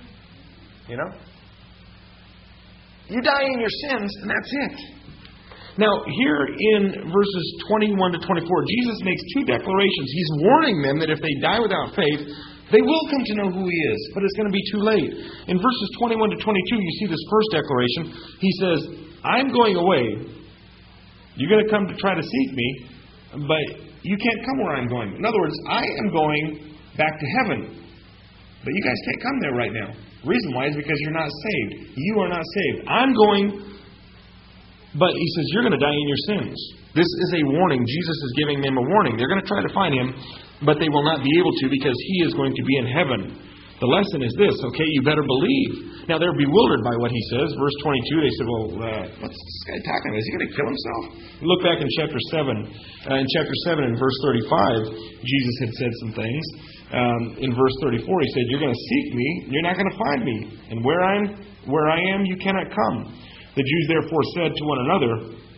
You die in your sins, and that's it. Now, here in verses 21 to 24, Jesus makes two declarations. He's warning them that if they die without faith, they will come to know who He is, but it's going to be too late. In verses 21 to 22, you see this first declaration. He says, I'm going away. You're going to come to try to seek me, but you can't come where I'm going. In other words, I am going back to heaven, but you guys can't come there right now. The reason why is because you're not saved. You are not saved. I'm going, but He says, you're going to die in your sins. This is a warning. Jesus is giving them a warning. They're going to try to find Him, but they will not be able to because He is going to be in heaven. The lesson is this, okay, you better believe. Now, they're bewildered by what He says. Verse 22, they said, well, what's this guy talking about? Is He going to kill Himself? Look back in chapter 7. In chapter 7 and verse 35, Jesus had said some things. In verse 34, He said, you're going to seek me, you're not going to find me. And where I am, you cannot come. The Jews therefore said to one another,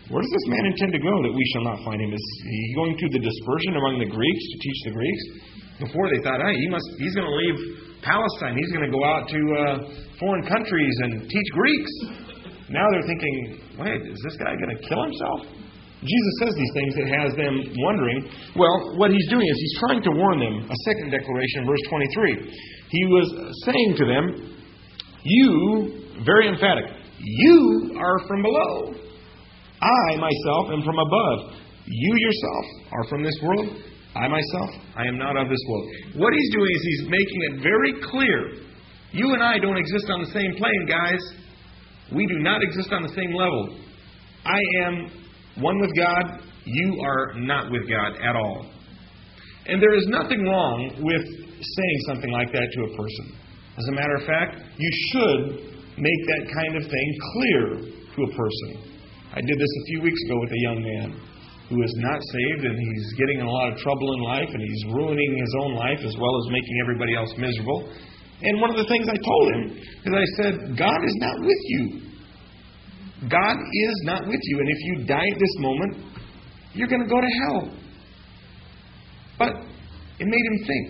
Where does this man intend to go that we shall not find him? Is he going to the dispersion among the Greeks to teach the Greeks? Before they thought, hey, he's going to leave Palestine. He's going to go out to foreign countries and teach Greeks. Now they're thinking, wait, is this guy going to kill himself? Jesus says these things that has them wondering. Well, what he's doing is he's trying to warn them. A second declaration, verse 23. He was saying to them, you, very emphatic, you are from below. I myself am from above. You yourself are from this world. I myself, I am not of this world. What he's doing is he's making it very clear. You and I don't exist on the same plane, guys. We do not exist on the same level. I am one with God. You are not with God at all. And there is nothing wrong with saying something like that to a person. As a matter of fact, you should make that kind of thing clear to a person. I did this a few weeks ago with a young man who is not saved, and he's getting in a lot of trouble in life, and he's ruining his own life as well as making everybody else miserable. And one of the things I told him is I said, God is not with you. God is not with you. And if you die at this moment, you're going to go to hell. But it made him think.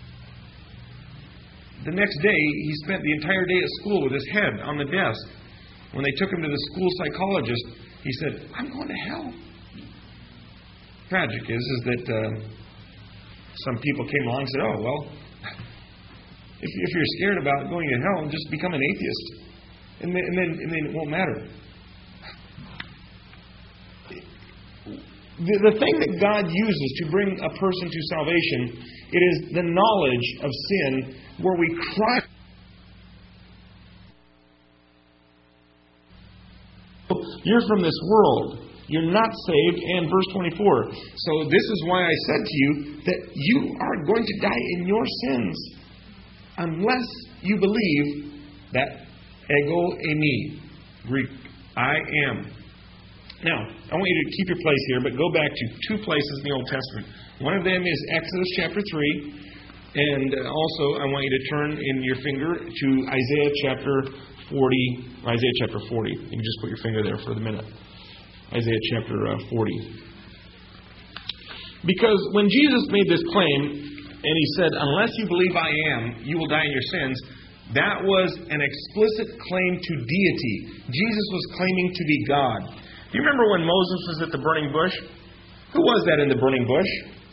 The next day, he spent the entire day at school with his head on the desk. When they took him to the school psychologist, he said, I'm going to hell. Tragic is that some people came along and said, oh, well, if you're scared about going to hell, just become an atheist. And then it won't matter. The thing that God uses to bring a person to salvation, it is the knowledge of sin where we cry. You're from this world. You're not saved. And verse 24. So this is why I said to you that you are going to die in your sins unless you believe that ego eimi, Greek, I am. Now, I want you to keep your place here, but go back to two places in the Old Testament. One of them is Exodus chapter 3, and also I want you to turn in your finger to Isaiah chapter 40. Isaiah chapter 40. You can just put your finger there for the minute. Isaiah chapter 40. Because when Jesus made this claim, and he said, unless you believe I am, you will die in your sins, that was an explicit claim to deity. Jesus was claiming to be God. Do you remember when Moses was at the burning bush? Who was that in the burning bush?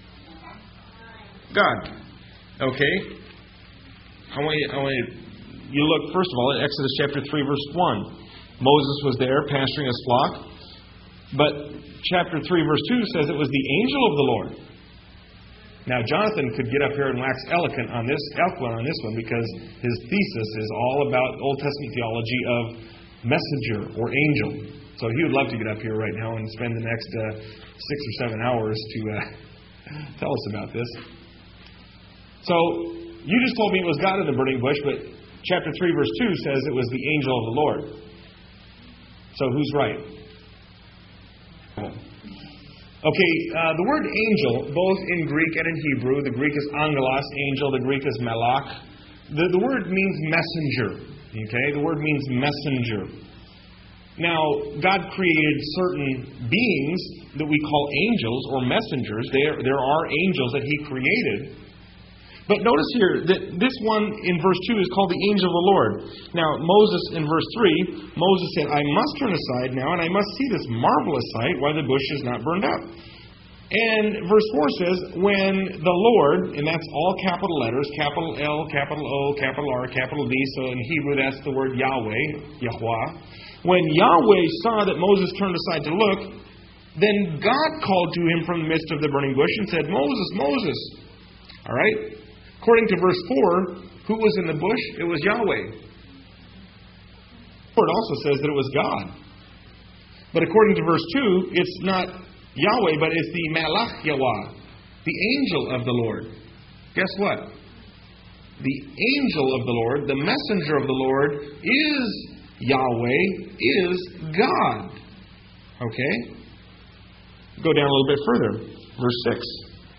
God. Okay. I want you look, first of all, at Exodus chapter 3, verse 1. Moses was there pasturing his flock. But chapter 3, verse 2 says it was the angel of the Lord. Now, Jonathan could get up here and wax eloquent on this one because his thesis is all about Old Testament theology of messenger or angel. So he would love to get up here right now and spend the next 6 or 7 hours to tell us about this. So, you just told me it was God in the burning bush, but chapter 3, verse 2 says it was the angel of the Lord. So, who's right? Okay, the word angel, both in Greek and in Hebrew, the Greek is angelos, angel, the Greek is malach. The word means messenger. Okay, the word means messenger. Now, God created certain beings that we call angels or messengers. There are angels that He created. But notice here that this one in verse 2 is called the angel of the Lord. Now, Moses in verse 3, Moses said, I must turn aside now, and I must see this marvelous sight, why the bush is not burned up. And verse 4 says, when the Lord, and that's all capital letters, capital L, capital O, capital R, capital D, so in Hebrew that's the word Yahweh, Yahweh. When Yahweh saw that Moses turned aside to look, then God called to him from the midst of the burning bush and said, Moses, Moses. All right? According to verse 4, who was in the bush? It was Yahweh. The Lord also says that it was God. But according to verse 2, it's not Yahweh, but it's the Malach Yahweh, the angel of the Lord. Guess what? The angel of the Lord, the messenger of the Lord, is Yahweh, is God. Okay? Go down a little bit further. Verse 6.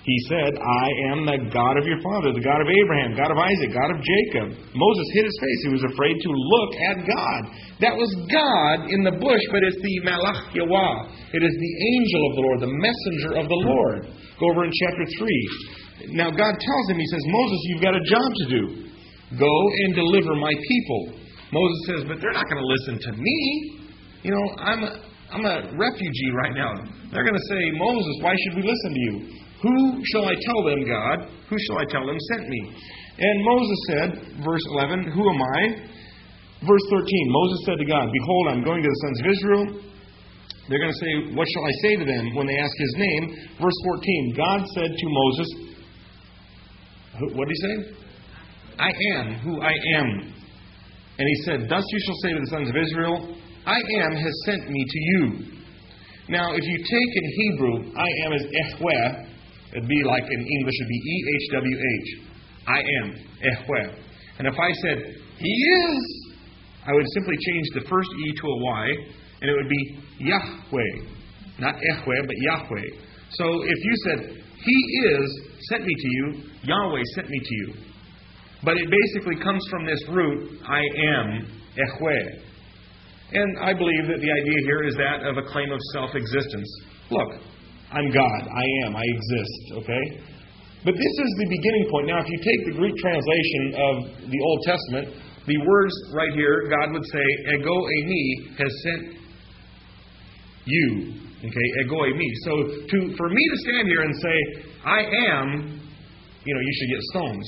He said, I am the God of your father, the God of Abraham, God of Isaac, God of Jacob. Moses hid his face. He was afraid to look at God. That was God in the bush, but it's the Malach Yahweh. It is the angel of the Lord, the messenger of the Lord. Go over in chapter 3. Now God tells him, He says, Moses, you've got a job to do. Go and deliver my people. Moses says, but they're not going to listen to me. You know, I'm a refugee right now. They're going to say, Moses, why should we listen to you? Who shall I tell them, God? Who shall I tell them sent me? And Moses said, verse 11, who am I? Verse 13, Moses said to God, behold, I'm going to the sons of Israel. They're going to say, what shall I say to them when they ask His name? Verse 14, God said to Moses, what did He say? I am who I am. And He said, thus you shall say to the sons of Israel, I am has sent me to you. Now, if you take in Hebrew, I am is Ehweh. It'd be like in English, it'd be E-H-W-H. I am, Ehweh. And if I said, He is, I would simply change the first E to a Y, and it would be Yahweh. Not Ehweh, but Yahweh. So if you said, He is sent me to you, Yahweh sent me to you. But it basically comes from this root, I am, Ehweh. And I believe that the idea here is that of a claim of self-existence. Look, I'm God. I am. I exist. Okay? But this is the beginning point. Now, if you take the Greek translation of the Old Testament, the words right here, God would say, ego eimi has sent you. Okay? Ego eimi. So for me to stand here and say, I am, you should get stones.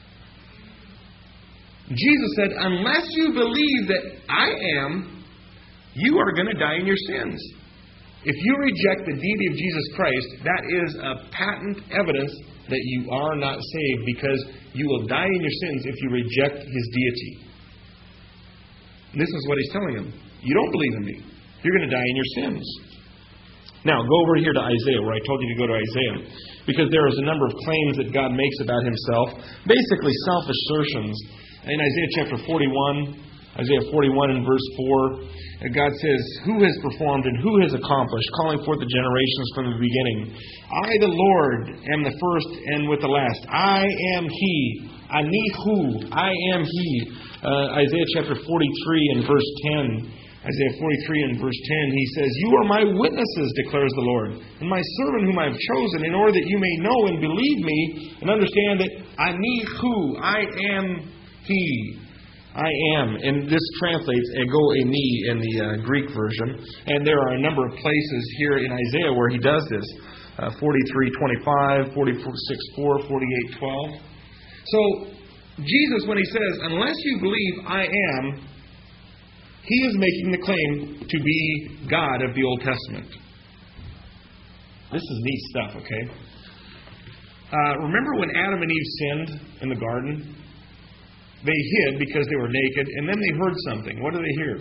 Jesus said, unless you believe that I am, you are going to die in your sins. If you reject the deity of Jesus Christ, that is a patent evidence that you are not saved, because you will die in your sins if you reject His deity. And this is what He's telling him. You don't believe in me. You're going to die in your sins. Now, go over here to Isaiah, where I told you to go to Isaiah, because there is a number of claims that God makes about Himself, basically self-assertions. In Isaiah chapter 41, Isaiah 41 and verse 4, God says, who has performed and who has accomplished, calling forth the generations from the beginning. I, the Lord, am the first and with the last. I am He. Anihu. I am He. Isaiah chapter 43 and verse 10. Isaiah 43 and verse 10, He says, you are my witnesses, declares the Lord, and my servant whom I have chosen, in order that you may know and believe me, and understand that Anihu. I am He. I am. And this translates ego eimi in the Greek version. And there are a number of places here in Isaiah where he does this. 43:25, 46:4, 48:12. So, Jesus, when He says, unless you believe I am, He is making the claim to be God of the Old Testament. This is neat stuff, okay? Remember when Adam and Eve sinned in the garden? They hid because they were naked, and then they heard something. What do they hear?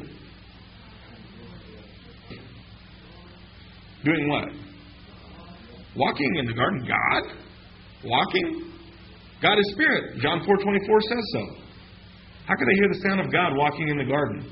Doing what? Walking in the garden. God? Walking? God is spirit. John 4:24 says so. How could they hear the sound of God walking in the garden?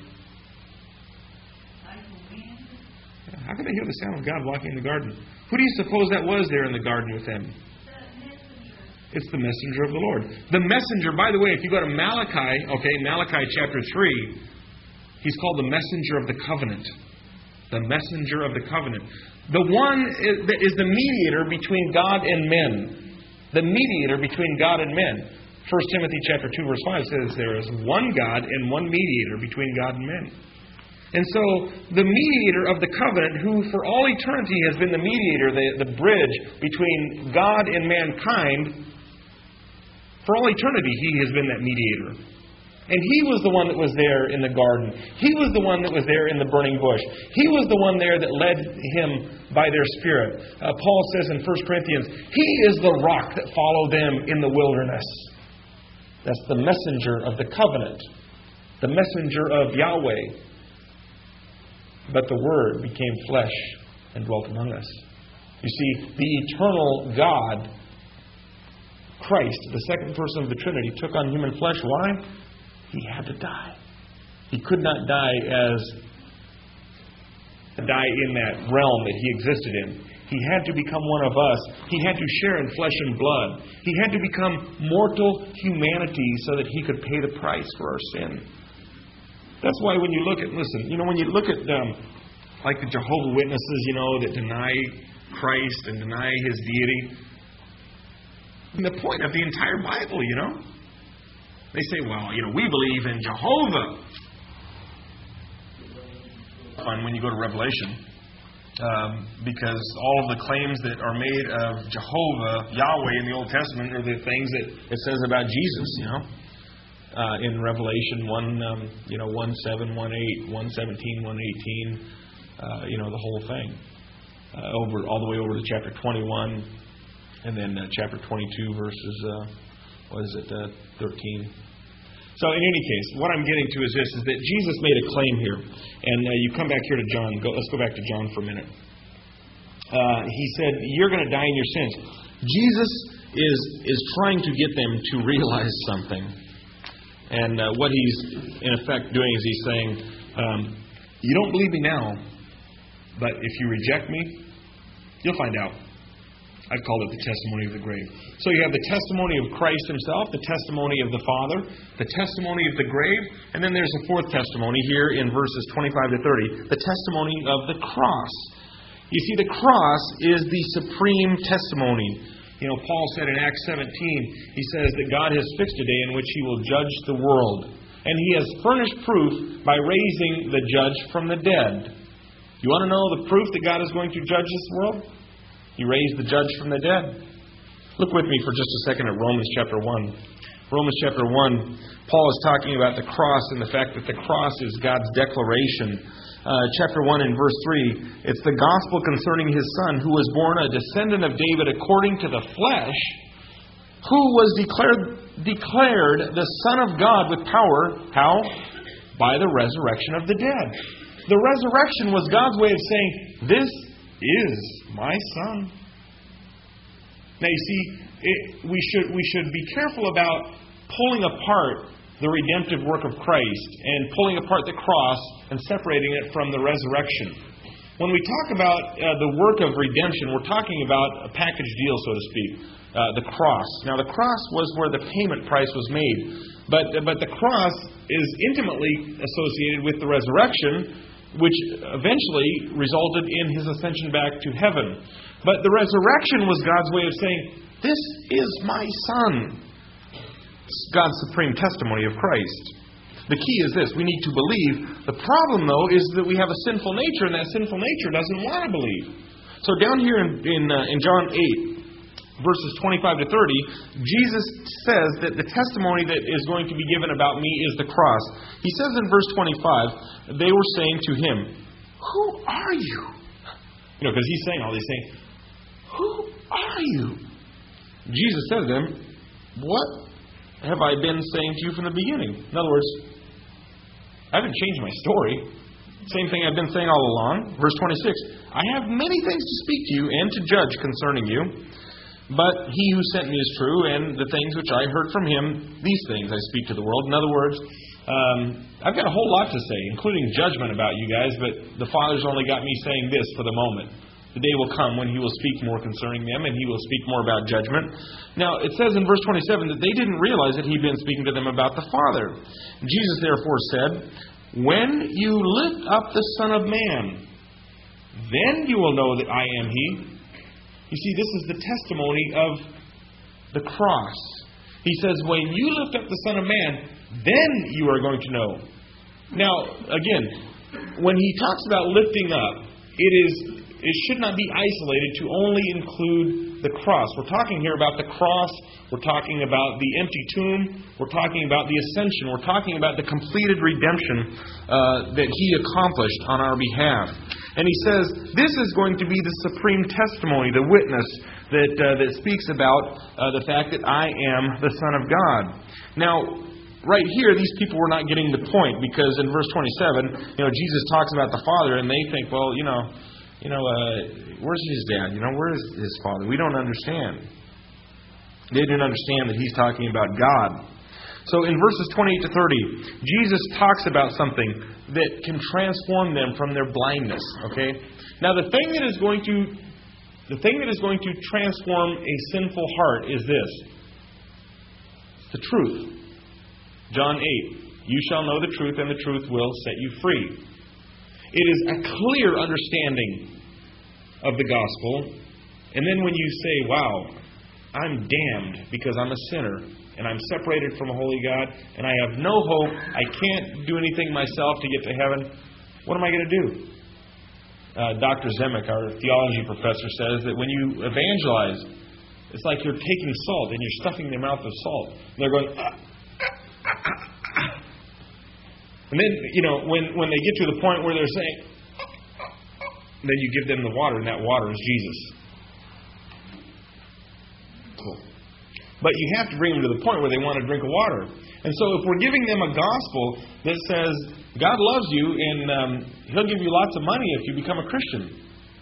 How could they hear the sound of God walking in the garden? Who do you suppose that was there in the garden with them? It's the messenger of the Lord. The messenger, by the way, if you go to Malachi, Malachi chapter 3, he's called the messenger of the covenant. The messenger of the covenant. The one that is the mediator between God and men. The mediator between God and men. 1 Timothy chapter 2 verse 5 says there is one God and one mediator between God and men. And so, the mediator of the covenant, who for all eternity has been the mediator, the bridge between God and mankind, for all eternity He has been that mediator. And He was the one that was there in the garden. He was the one that was there in the burning bush. He was the one there that led him by their Spirit. Paul says in 1 Corinthians, He is the rock that followed them in the wilderness. That's the messenger of the covenant. The messenger of Yahweh. But the Word became flesh and dwelt among us. You see, the eternal God, Christ, the second person of the Trinity, took on human flesh. Why? He had to die. He could not die in that realm that He existed in. He had to become one of us. He had to share in flesh and blood. He had to become mortal humanity so that He could pay the price for our sin. That's why when you look at, when you look at like the Jehovah's Witnesses, that deny Christ and deny His deity, the point of the entire Bible, they say, well, we believe in Jehovah. Fun when you go to Revelation, because all of the claims that are made of Jehovah, Yahweh in the Old Testament, are the things that it says about Jesus. In Revelation 1:7, 1:8, 1:17, 1:18, the whole thing, all the way over to chapter 21, and then chapter 22, verses 13. So in any case, what I'm getting to is this, is that Jesus made a claim here. And you come back here to John. Let's go back to John for a minute. He said, you're going to die in your sins. Jesus is trying to get them to realize something. And what He's, in effect, doing is He's saying, you don't believe me now, but if you reject me, you'll find out. I've called it the testimony of the grave. So you have the testimony of Christ Himself, the testimony of the Father, the testimony of the grave, and then there's a fourth testimony here in verses 25 to 30, the testimony of the cross. You see, the cross is the supreme testimony. Paul said in Acts 17, he says that God has fixed a day in which He will judge the world. And He has furnished proof by raising the judge from the dead. You want to know the proof that God is going to judge this world? He raised the judge from the dead. Look with me for just a second at Romans chapter 1. Romans chapter 1, Paul is talking about the cross and the fact that the cross is God's declaration. Chapter 1 and verse 3, it's the gospel concerning His Son, who was born a descendant of David according to the flesh, who was declared the Son of God with power. How? By the resurrection of the dead. The resurrection was God's way of saying, this is my Son. Now you see, we should be careful about pulling apart the redemptive work of Christ and pulling apart the cross and separating it from the resurrection. When we talk about the work of redemption, we're talking about a package deal, so to speak. The cross. Now the cross was where the payment price was made. But the cross is intimately associated with the resurrection, which eventually resulted in His ascension back to heaven. But the resurrection was God's way of saying, this is my Son. It's God's supreme testimony of Christ. The key is this, we need to believe. The problem, though, is that we have a sinful nature, and that sinful nature doesn't want to believe. So down here in John 8, verses 25 to 30, Jesus says that the testimony that is going to be given about me is the cross. He says in verse 25, they were saying to Him, who are you? Because He's saying all these things. Who are you? Jesus said to them, what have I been saying to you from the beginning? In other words, I haven't changed my story. Same thing I've been saying all along. Verse 26, I have many things to speak to you and to judge concerning you. But He who sent me is true, and the things which I heard from Him, these things I speak to the world. In other words, I've got a whole lot to say, including judgment about you guys, but the Father's only got me saying this for the moment. The day will come when He will speak more concerning them, and He will speak more about judgment. Now, it says in verse 27 that they didn't realize that He'd been speaking to them about the Father. Jesus therefore said, when you lift up the Son of Man, then you will know that I am He. You see, this is the testimony of the cross. He says, when you lift up the Son of Man, then you are going to know. Now, again, when He talks about lifting up, it should not be isolated to only include the cross. We're talking here about the cross. We're talking about the empty tomb. We're talking about the ascension. We're talking about the completed redemption that He accomplished on our behalf. And He says, this is going to be the supreme testimony, the witness that speaks about the fact that I am the Son of God. Now, right here, these people were not getting the point, because in verse 27, Jesus talks about the Father, and they think, well, where's His dad? Where is His Father? We don't understand. They didn't understand that He's talking about God. So in verses 28 to 30, Jesus talks about something that can transform them from their blindness. Okay? Now the thing that is going to The thing that is going to transform a sinful heart is this. The truth. John 8. You shall know the truth, and the truth will set you free. It is a clear understanding of the gospel. And then when you say, wow, I'm damned because I'm a sinner, and I'm separated from a holy God, and I have no hope, I can't do anything myself to get to heaven, what am I going to do? Dr. Zemek, our theology professor, says that when you evangelize, it's like you're taking salt and you're stuffing their mouth with salt. And they're going, And then, when they get to the point where they're saying, then you give them the water, and that water is Jesus. Cool. But you have to bring them to the point where they want to drink of water. And so if we're giving them a gospel that says, God loves you, and He'll give you lots of money if you become a Christian,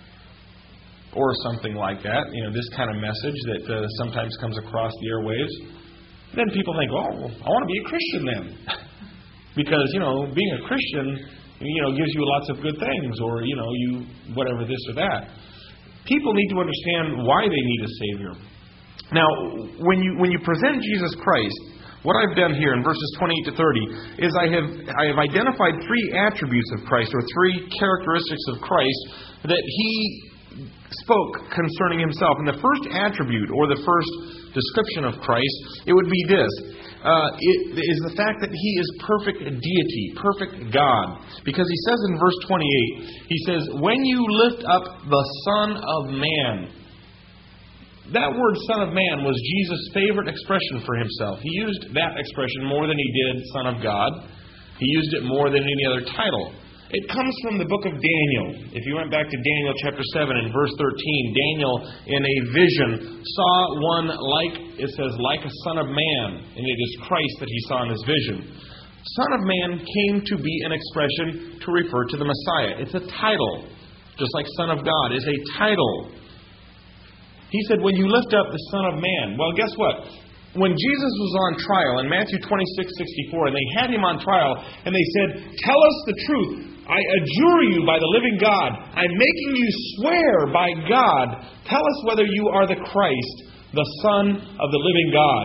or something like that, this kind of message that sometimes comes across the airwaves, then people think, oh, I want to be a Christian then. Because, being a Christian, gives you lots of good things, or, you whatever this or that. People need to understand why they need a Savior. Now, when you present Jesus Christ, what I've done here in verses 28 to 30 is I have identified three attributes of Christ, or three characteristics of Christ that He spoke concerning Himself. And the first attribute, or the first description of Christ, it would be this. It is the fact that He is perfect deity, perfect God. Because He says in verse 28, He says, when you lift up the Son of Man. That word Son of Man was Jesus' favorite expression for Himself. He used that expression more than He did Son of God. He used it more than any other title. It comes from the book of Daniel. If you went back to Daniel chapter 7 and verse 13, Daniel in a vision saw one like a son of man. And it is Christ that he saw in his vision. Son of Man came to be an expression to refer to the Messiah. It's a title. Just like Son of God is a title. He said, when you lift up the Son of Man. Well, guess what? When Jesus was on trial in Matthew 26:64, and they had Him on trial, and they said, tell us the truth. I adjure you by the living God. I'm making you swear by God. Tell us whether you are the Christ, the Son of the living God.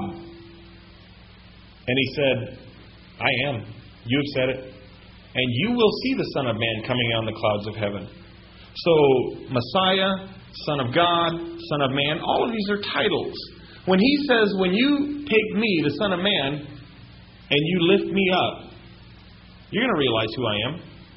And He said, I am. You have said it. And you will see the Son of Man coming on the clouds of heaven. So, Messiah, Son of God, Son of Man, all of these are titles. When He says, when you take me, the Son of Man, and you lift me up, you're going to realize who I am.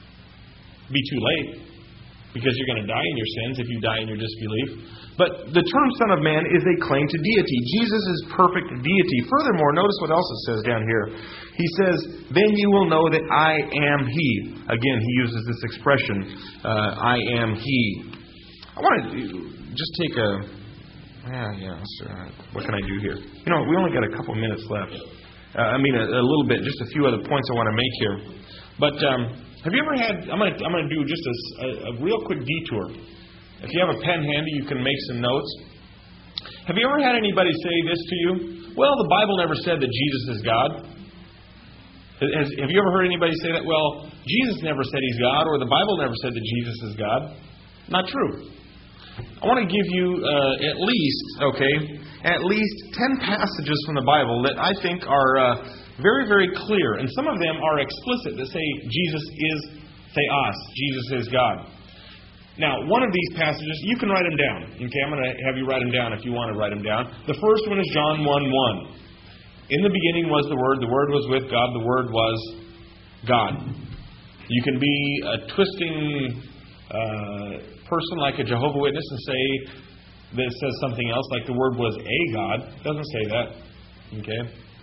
Be too late, because you're going to die in your sins if you die in your disbelief. But the term Son of Man is a claim to deity. Jesus is perfect deity. Furthermore, notice what else it says down here. He says, then you will know that I am He. Again, He uses this expression, I am He. I want to just take what can I do here? We only got a couple minutes left. A little bit, just a few other points I want to make here. But have you ever had, I'm going to do just a real quick detour. If you have a pen handy, you can make some notes. Have you ever had anybody say this to you? Well, the Bible never said that Jesus is God. Have you ever heard anybody say that? Well, Jesus never said He's God, or the Bible never said that Jesus is God. Not true. I want to give you at least 10 passages from the Bible that I think are very, very clear. And some of them are explicit that say Jesus is Theos. Jesus is God. Now, one of these passages, you can write them down. Okay, I'm going to have you write them down if you want to write them down. The first one is John 1:1. In the beginning was the Word was with God, the Word was God. You can be a twisting person like a Jehovah's Witness and say that it says something else, like the Word was a God. It doesn't say that. Okay.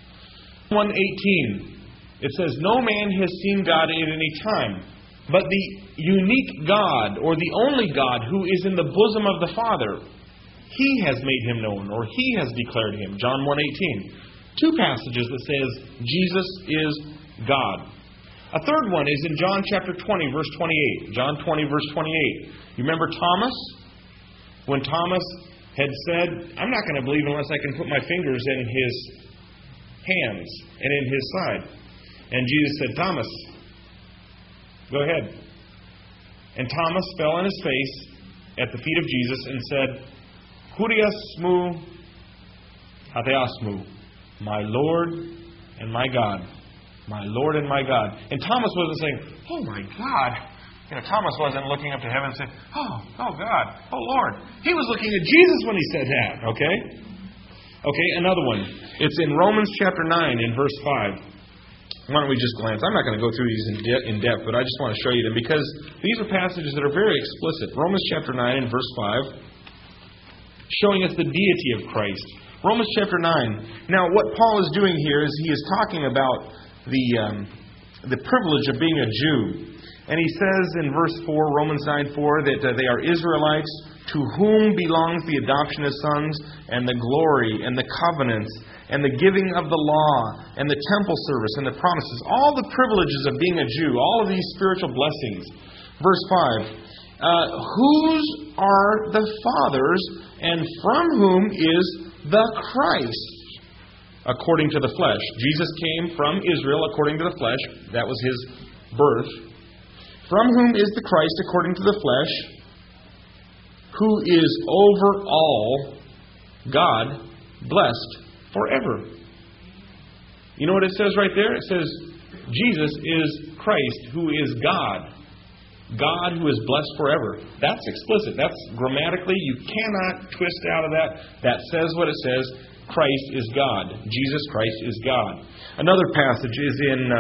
1:18. It says, no man has seen God at any time, but the unique God, or the only God who is in the bosom of the Father, He has made Him known, or He has declared Him. John 1:18. Two passages that says Jesus is God. A third one is in John chapter 20, verse 28. John 20, verse 28. You remember Thomas? When Thomas had said, I'm not going to believe unless I can put my fingers in His hands and in His side. And Jesus said, Thomas, go ahead. And Thomas fell on his face at the feet of Jesus and said, Kuriasmu Hatheasmu, my Lord and my God. My Lord and my God. And Thomas wasn't saying, oh my God. Thomas wasn't looking up to heaven and saying, oh God, oh Lord. He was looking at Jesus when he said that, okay? Okay, another one. It's in Romans chapter 9 in verse 5. Why don't we just glance? I'm not going to go through these in depth, but I just want to show you them because these are passages that are very explicit. Romans chapter 9 and verse 5, showing us the deity of Christ. Romans chapter 9. Now, what Paul is doing here is he is talking about the privilege of being a Jew. And he says in verse 4, Romans 9:4, that they are Israelites to whom belongs the adoption as sons and the glory and the covenants and the giving of the law and the temple service and the promises. All the privileges of being a Jew, all of these spiritual blessings. Verse 5, whose are the fathers and from whom is the Christ according to the flesh. Jesus came from Israel according to the flesh. That was his birth. From whom is the Christ according to the flesh, who is over all, God, blessed forever. You know what it says right there? It says, Jesus is Christ, who is God. God who is blessed forever. That's explicit. That's grammatically, you cannot twist out of that. That says what it says. Christ is God. Jesus Christ is God. Another passage is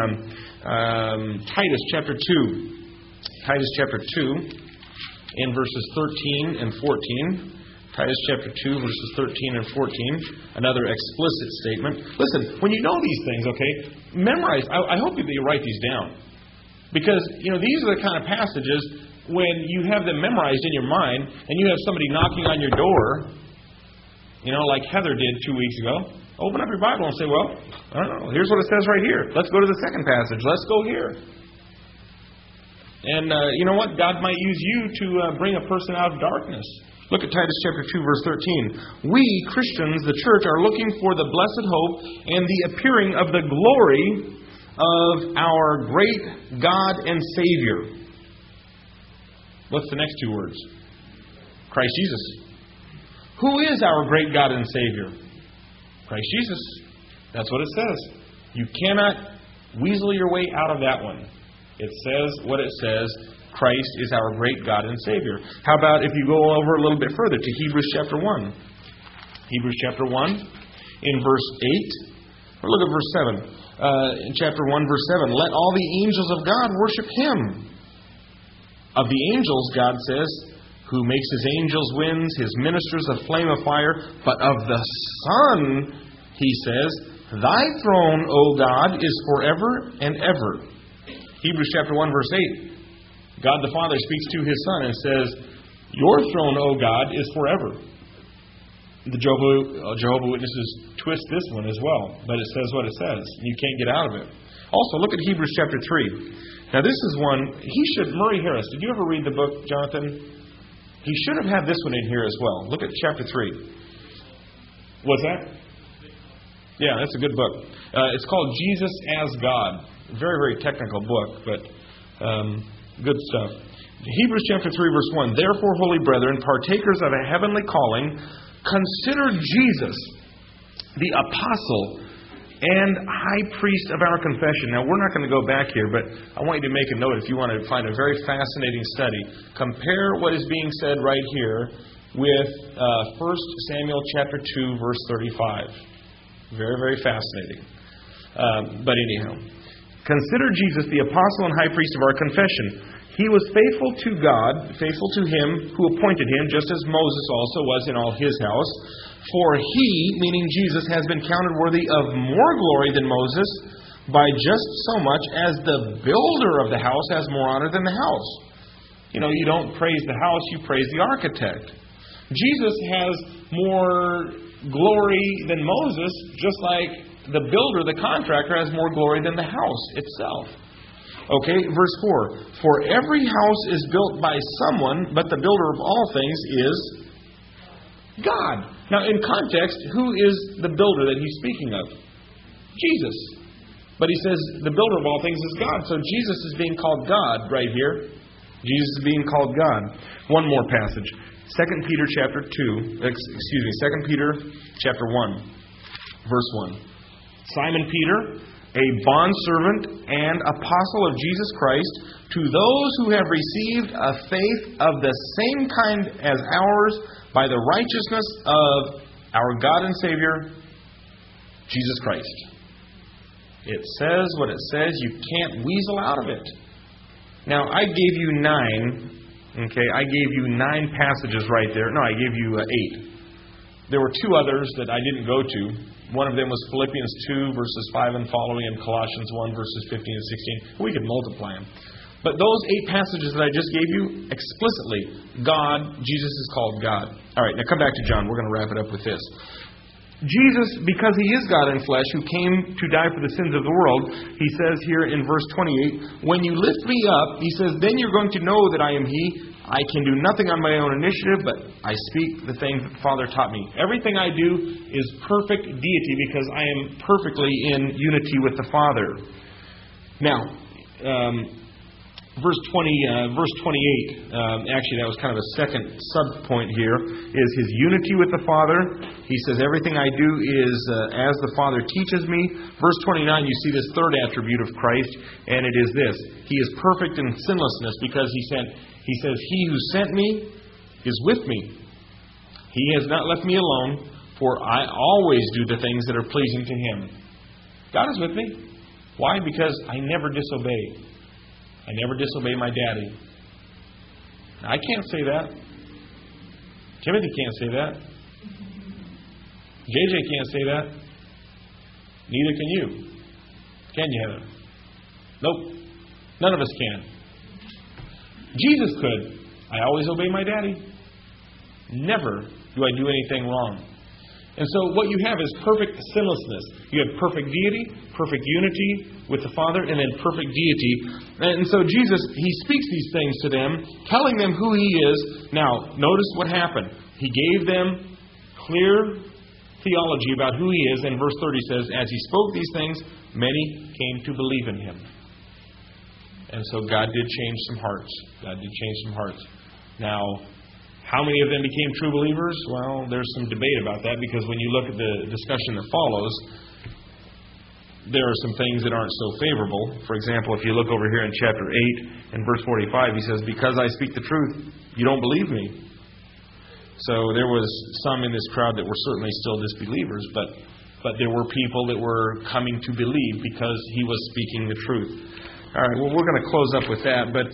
in Titus chapter 2. Titus chapter 2, in verses 13 and 14. Titus chapter 2, verses 13 and 14. Another explicit statement. Listen, when you know these things, okay, memorize. I hope that you write these down. Because, these are the kind of passages when you have them memorized in your mind and you have somebody knocking on your door, like Heather did 2 weeks ago. Open up your Bible and say, well, I don't know. Here's what it says right here. Let's go to the second passage. Let's go here. And you know what? God might use you to bring a person out of darkness. Look at Titus chapter 2, verse 13. We, Christians, the church, are looking for the blessed hope and the appearing of the glory of our great God and Savior. What's the next two words? Christ Jesus. Who is our great God and Savior? Christ Jesus. That's what it says. You cannot weasel your way out of that one. It says what it says. Christ is our great God and Savior. How about if you go over a little bit further to Hebrews chapter 1. Hebrews chapter 1 in verse 8. Or look at verse 7. In chapter 1 verse 7. Let all the angels of God worship Him. Of the angels, God says, who makes His angels winds, His ministers a flame of fire. But of the Son, He says, Thy throne, O God, is forever and ever. Hebrews chapter 1 verse 8. God the Father speaks to His Son and says, Your throne, O God, is forever. The Jehovah's Witnesses twist this one as well, but it says what it says. You can't get out of it. Also, look at Hebrews chapter 3. Now this is one, Murray Harris, did you ever read the book, Jonathan? He should have had this one in here as well. Look at chapter 3. What's that? Yeah, that's a good book. It's called Jesus as God. Very, very technical book, but good stuff. Hebrews chapter 3, verse 1. Therefore, holy brethren, partakers of a heavenly calling, consider Jesus, the apostle and high priest of our confession. Now, we're not going to go back here, but I want you to make a note if you want to find a very fascinating study. Compare what is being said right here with 1 Samuel chapter 2, verse 35. Very, very fascinating. But anyhow, consider Jesus the apostle and high priest of our confession. He was faithful to God, faithful to Him who appointed Him, just as Moses also was in all his house. For He, meaning Jesus, has been counted worthy of more glory than Moses by just so much as the builder of the house has more honor than the house. You don't praise the house, you praise the architect. Jesus has more glory than Moses, just like the builder, the contractor, has more glory than the house itself. Okay, verse 4. For every house is built by someone, but the builder of all things is God. Now, in context, who is the builder that he's speaking of? Jesus. But he says the builder of all things is God. So Jesus is being called God right here. Jesus is being called God. One more passage. 2 Peter chapter 2, 2 Peter chapter 1, verse 1. Simon Peter, a bondservant and apostle of Jesus Christ, to those who have received a faith of the same kind as ours by the righteousness of our God and Savior, Jesus Christ. It says what it says. You can't weasel out of it. Now, I gave you 9. Okay, I gave you 9 passages right there. No, I gave you 8. There were 2 others that I didn't go to. One of them was Philippians 2, verses 5 and following, and Colossians 1, verses 15 and 16. We could multiply them. But those 8 passages that I just gave you, explicitly, God, Jesus is called God. All right, now come back to John. We're going to wrap it up with this. Jesus, because He is God in flesh, who came to die for the sins of the world, He says here in verse 28, when you lift me up, He says, then you're going to know that I am He. I can do nothing on my own initiative, but I speak the things that the Father taught me. Everything I do is perfect deity because I am perfectly in unity with the Father. Now, verse 28, actually that was kind of a second sub-point here, is His unity with the Father. He says, everything I do is as the Father teaches me. Verse 29, you see this third attribute of Christ, and it is this. He is perfect in sinlessness because He says, He who sent me is with me. He has not left me alone, for I always do the things that are pleasing to Him. God is with me. Why? Because I never disobey. I never disobey my daddy. I can't say that. Timothy can't say that. JJ can't say that. Neither can you. Can you, Heather? Nope. None of us can. Jesus could. I always obey my daddy. Never do I do anything wrong. And so what you have is perfect sinlessness. You have perfect deity, perfect unity with the Father, and then perfect deity. And so Jesus, He speaks these things to them, telling them who He is. Now, notice what happened. He gave them clear theology about who He is. And verse 30 says, as He spoke these things, many came to believe in Him. And so God did change some hearts. God did change some hearts. Now, how many of them became true believers? Well, there's some debate about that because when you look at the discussion that follows, there are some things that aren't so favorable. For example, if you look over here in chapter 8 and verse 45, He says, because I speak the truth, you don't believe me. So there was some in this crowd that were certainly still disbelievers, but there were people that were coming to believe because He was speaking the truth. All right, well, we're going to close up with that, but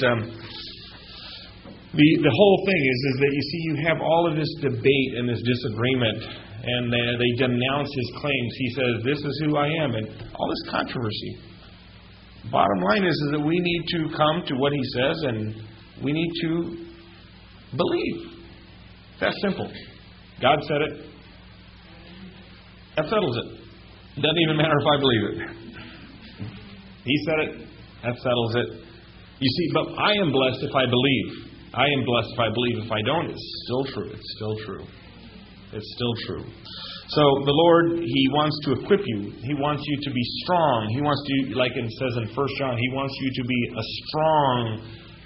the whole thing is that you see, you have all of this debate and this disagreement, and they denounce His claims. He says, this is who I am, and all this controversy. Bottom line is that we need to come to what He says, and we need to believe. That's simple. God said it. That settles it. It doesn't even matter if I believe it. He said it. That settles it. You see, but I am blessed if I believe. I am blessed if I believe. If I don't, it's still true. It's still true. It's still true. So the Lord, He wants to equip you. He wants you to be strong. He wants to, like it says in 1 John, He wants you to be a strong,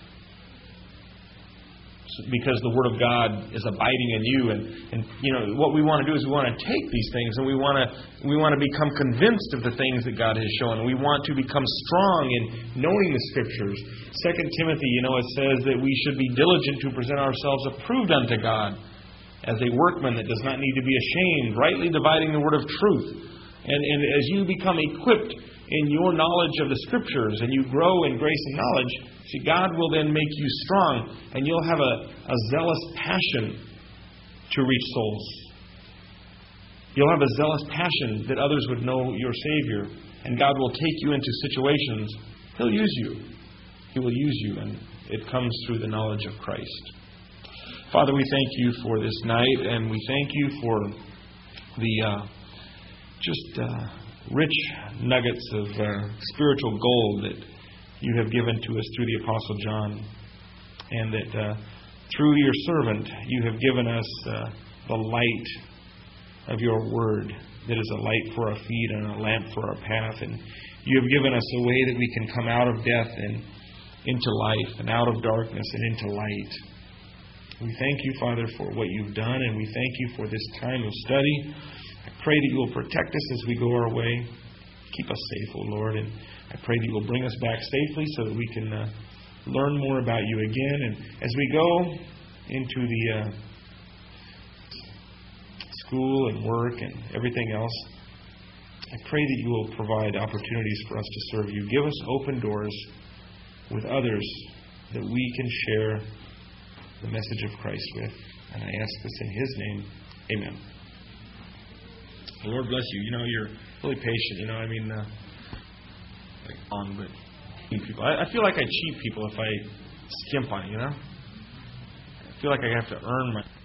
because the Word of God is abiding in you. And you know, what we want to do is we want to take these things and we want to become convinced of the things that God has shown. We want to become strong in knowing the Scriptures. 2 Timothy, it says that we should be diligent to present ourselves approved unto God as a workman that does not need to be ashamed, rightly dividing the word of truth. And as you become equipped in your knowledge of the Scriptures and you grow in grace and knowledge, see, God will then make you strong, and you'll have a zealous passion to reach souls. You'll have a zealous passion that others would know your Savior, and God will take you into situations. He'll use you. He will use you, and it comes through the knowledge of Christ. Father, we thank You for this night, and we thank You for the rich nuggets of spiritual gold that You have given to us through the Apostle John, and that through Your servant You have given us the light of Your Word that is a light for our feet and a lamp for our path. And You have given us a way that we can come out of death into life and out of darkness and into light. We thank you, Father, for what you've done, and we thank you for this time of study. I pray that you will protect us as we go our way. Keep us safe, O Lord, and I pray that you will bring us back safely so that we can learn more about you again. And as we go into the school and work and everything else, I pray that you will provide opportunities for us to serve you. Give us open doors with others that we can share the message of Christ with. And I ask this in His name. Amen. The Lord bless you. You're really patient. But people. I feel like I cheat people if I skimp on it. I feel like I have to earn my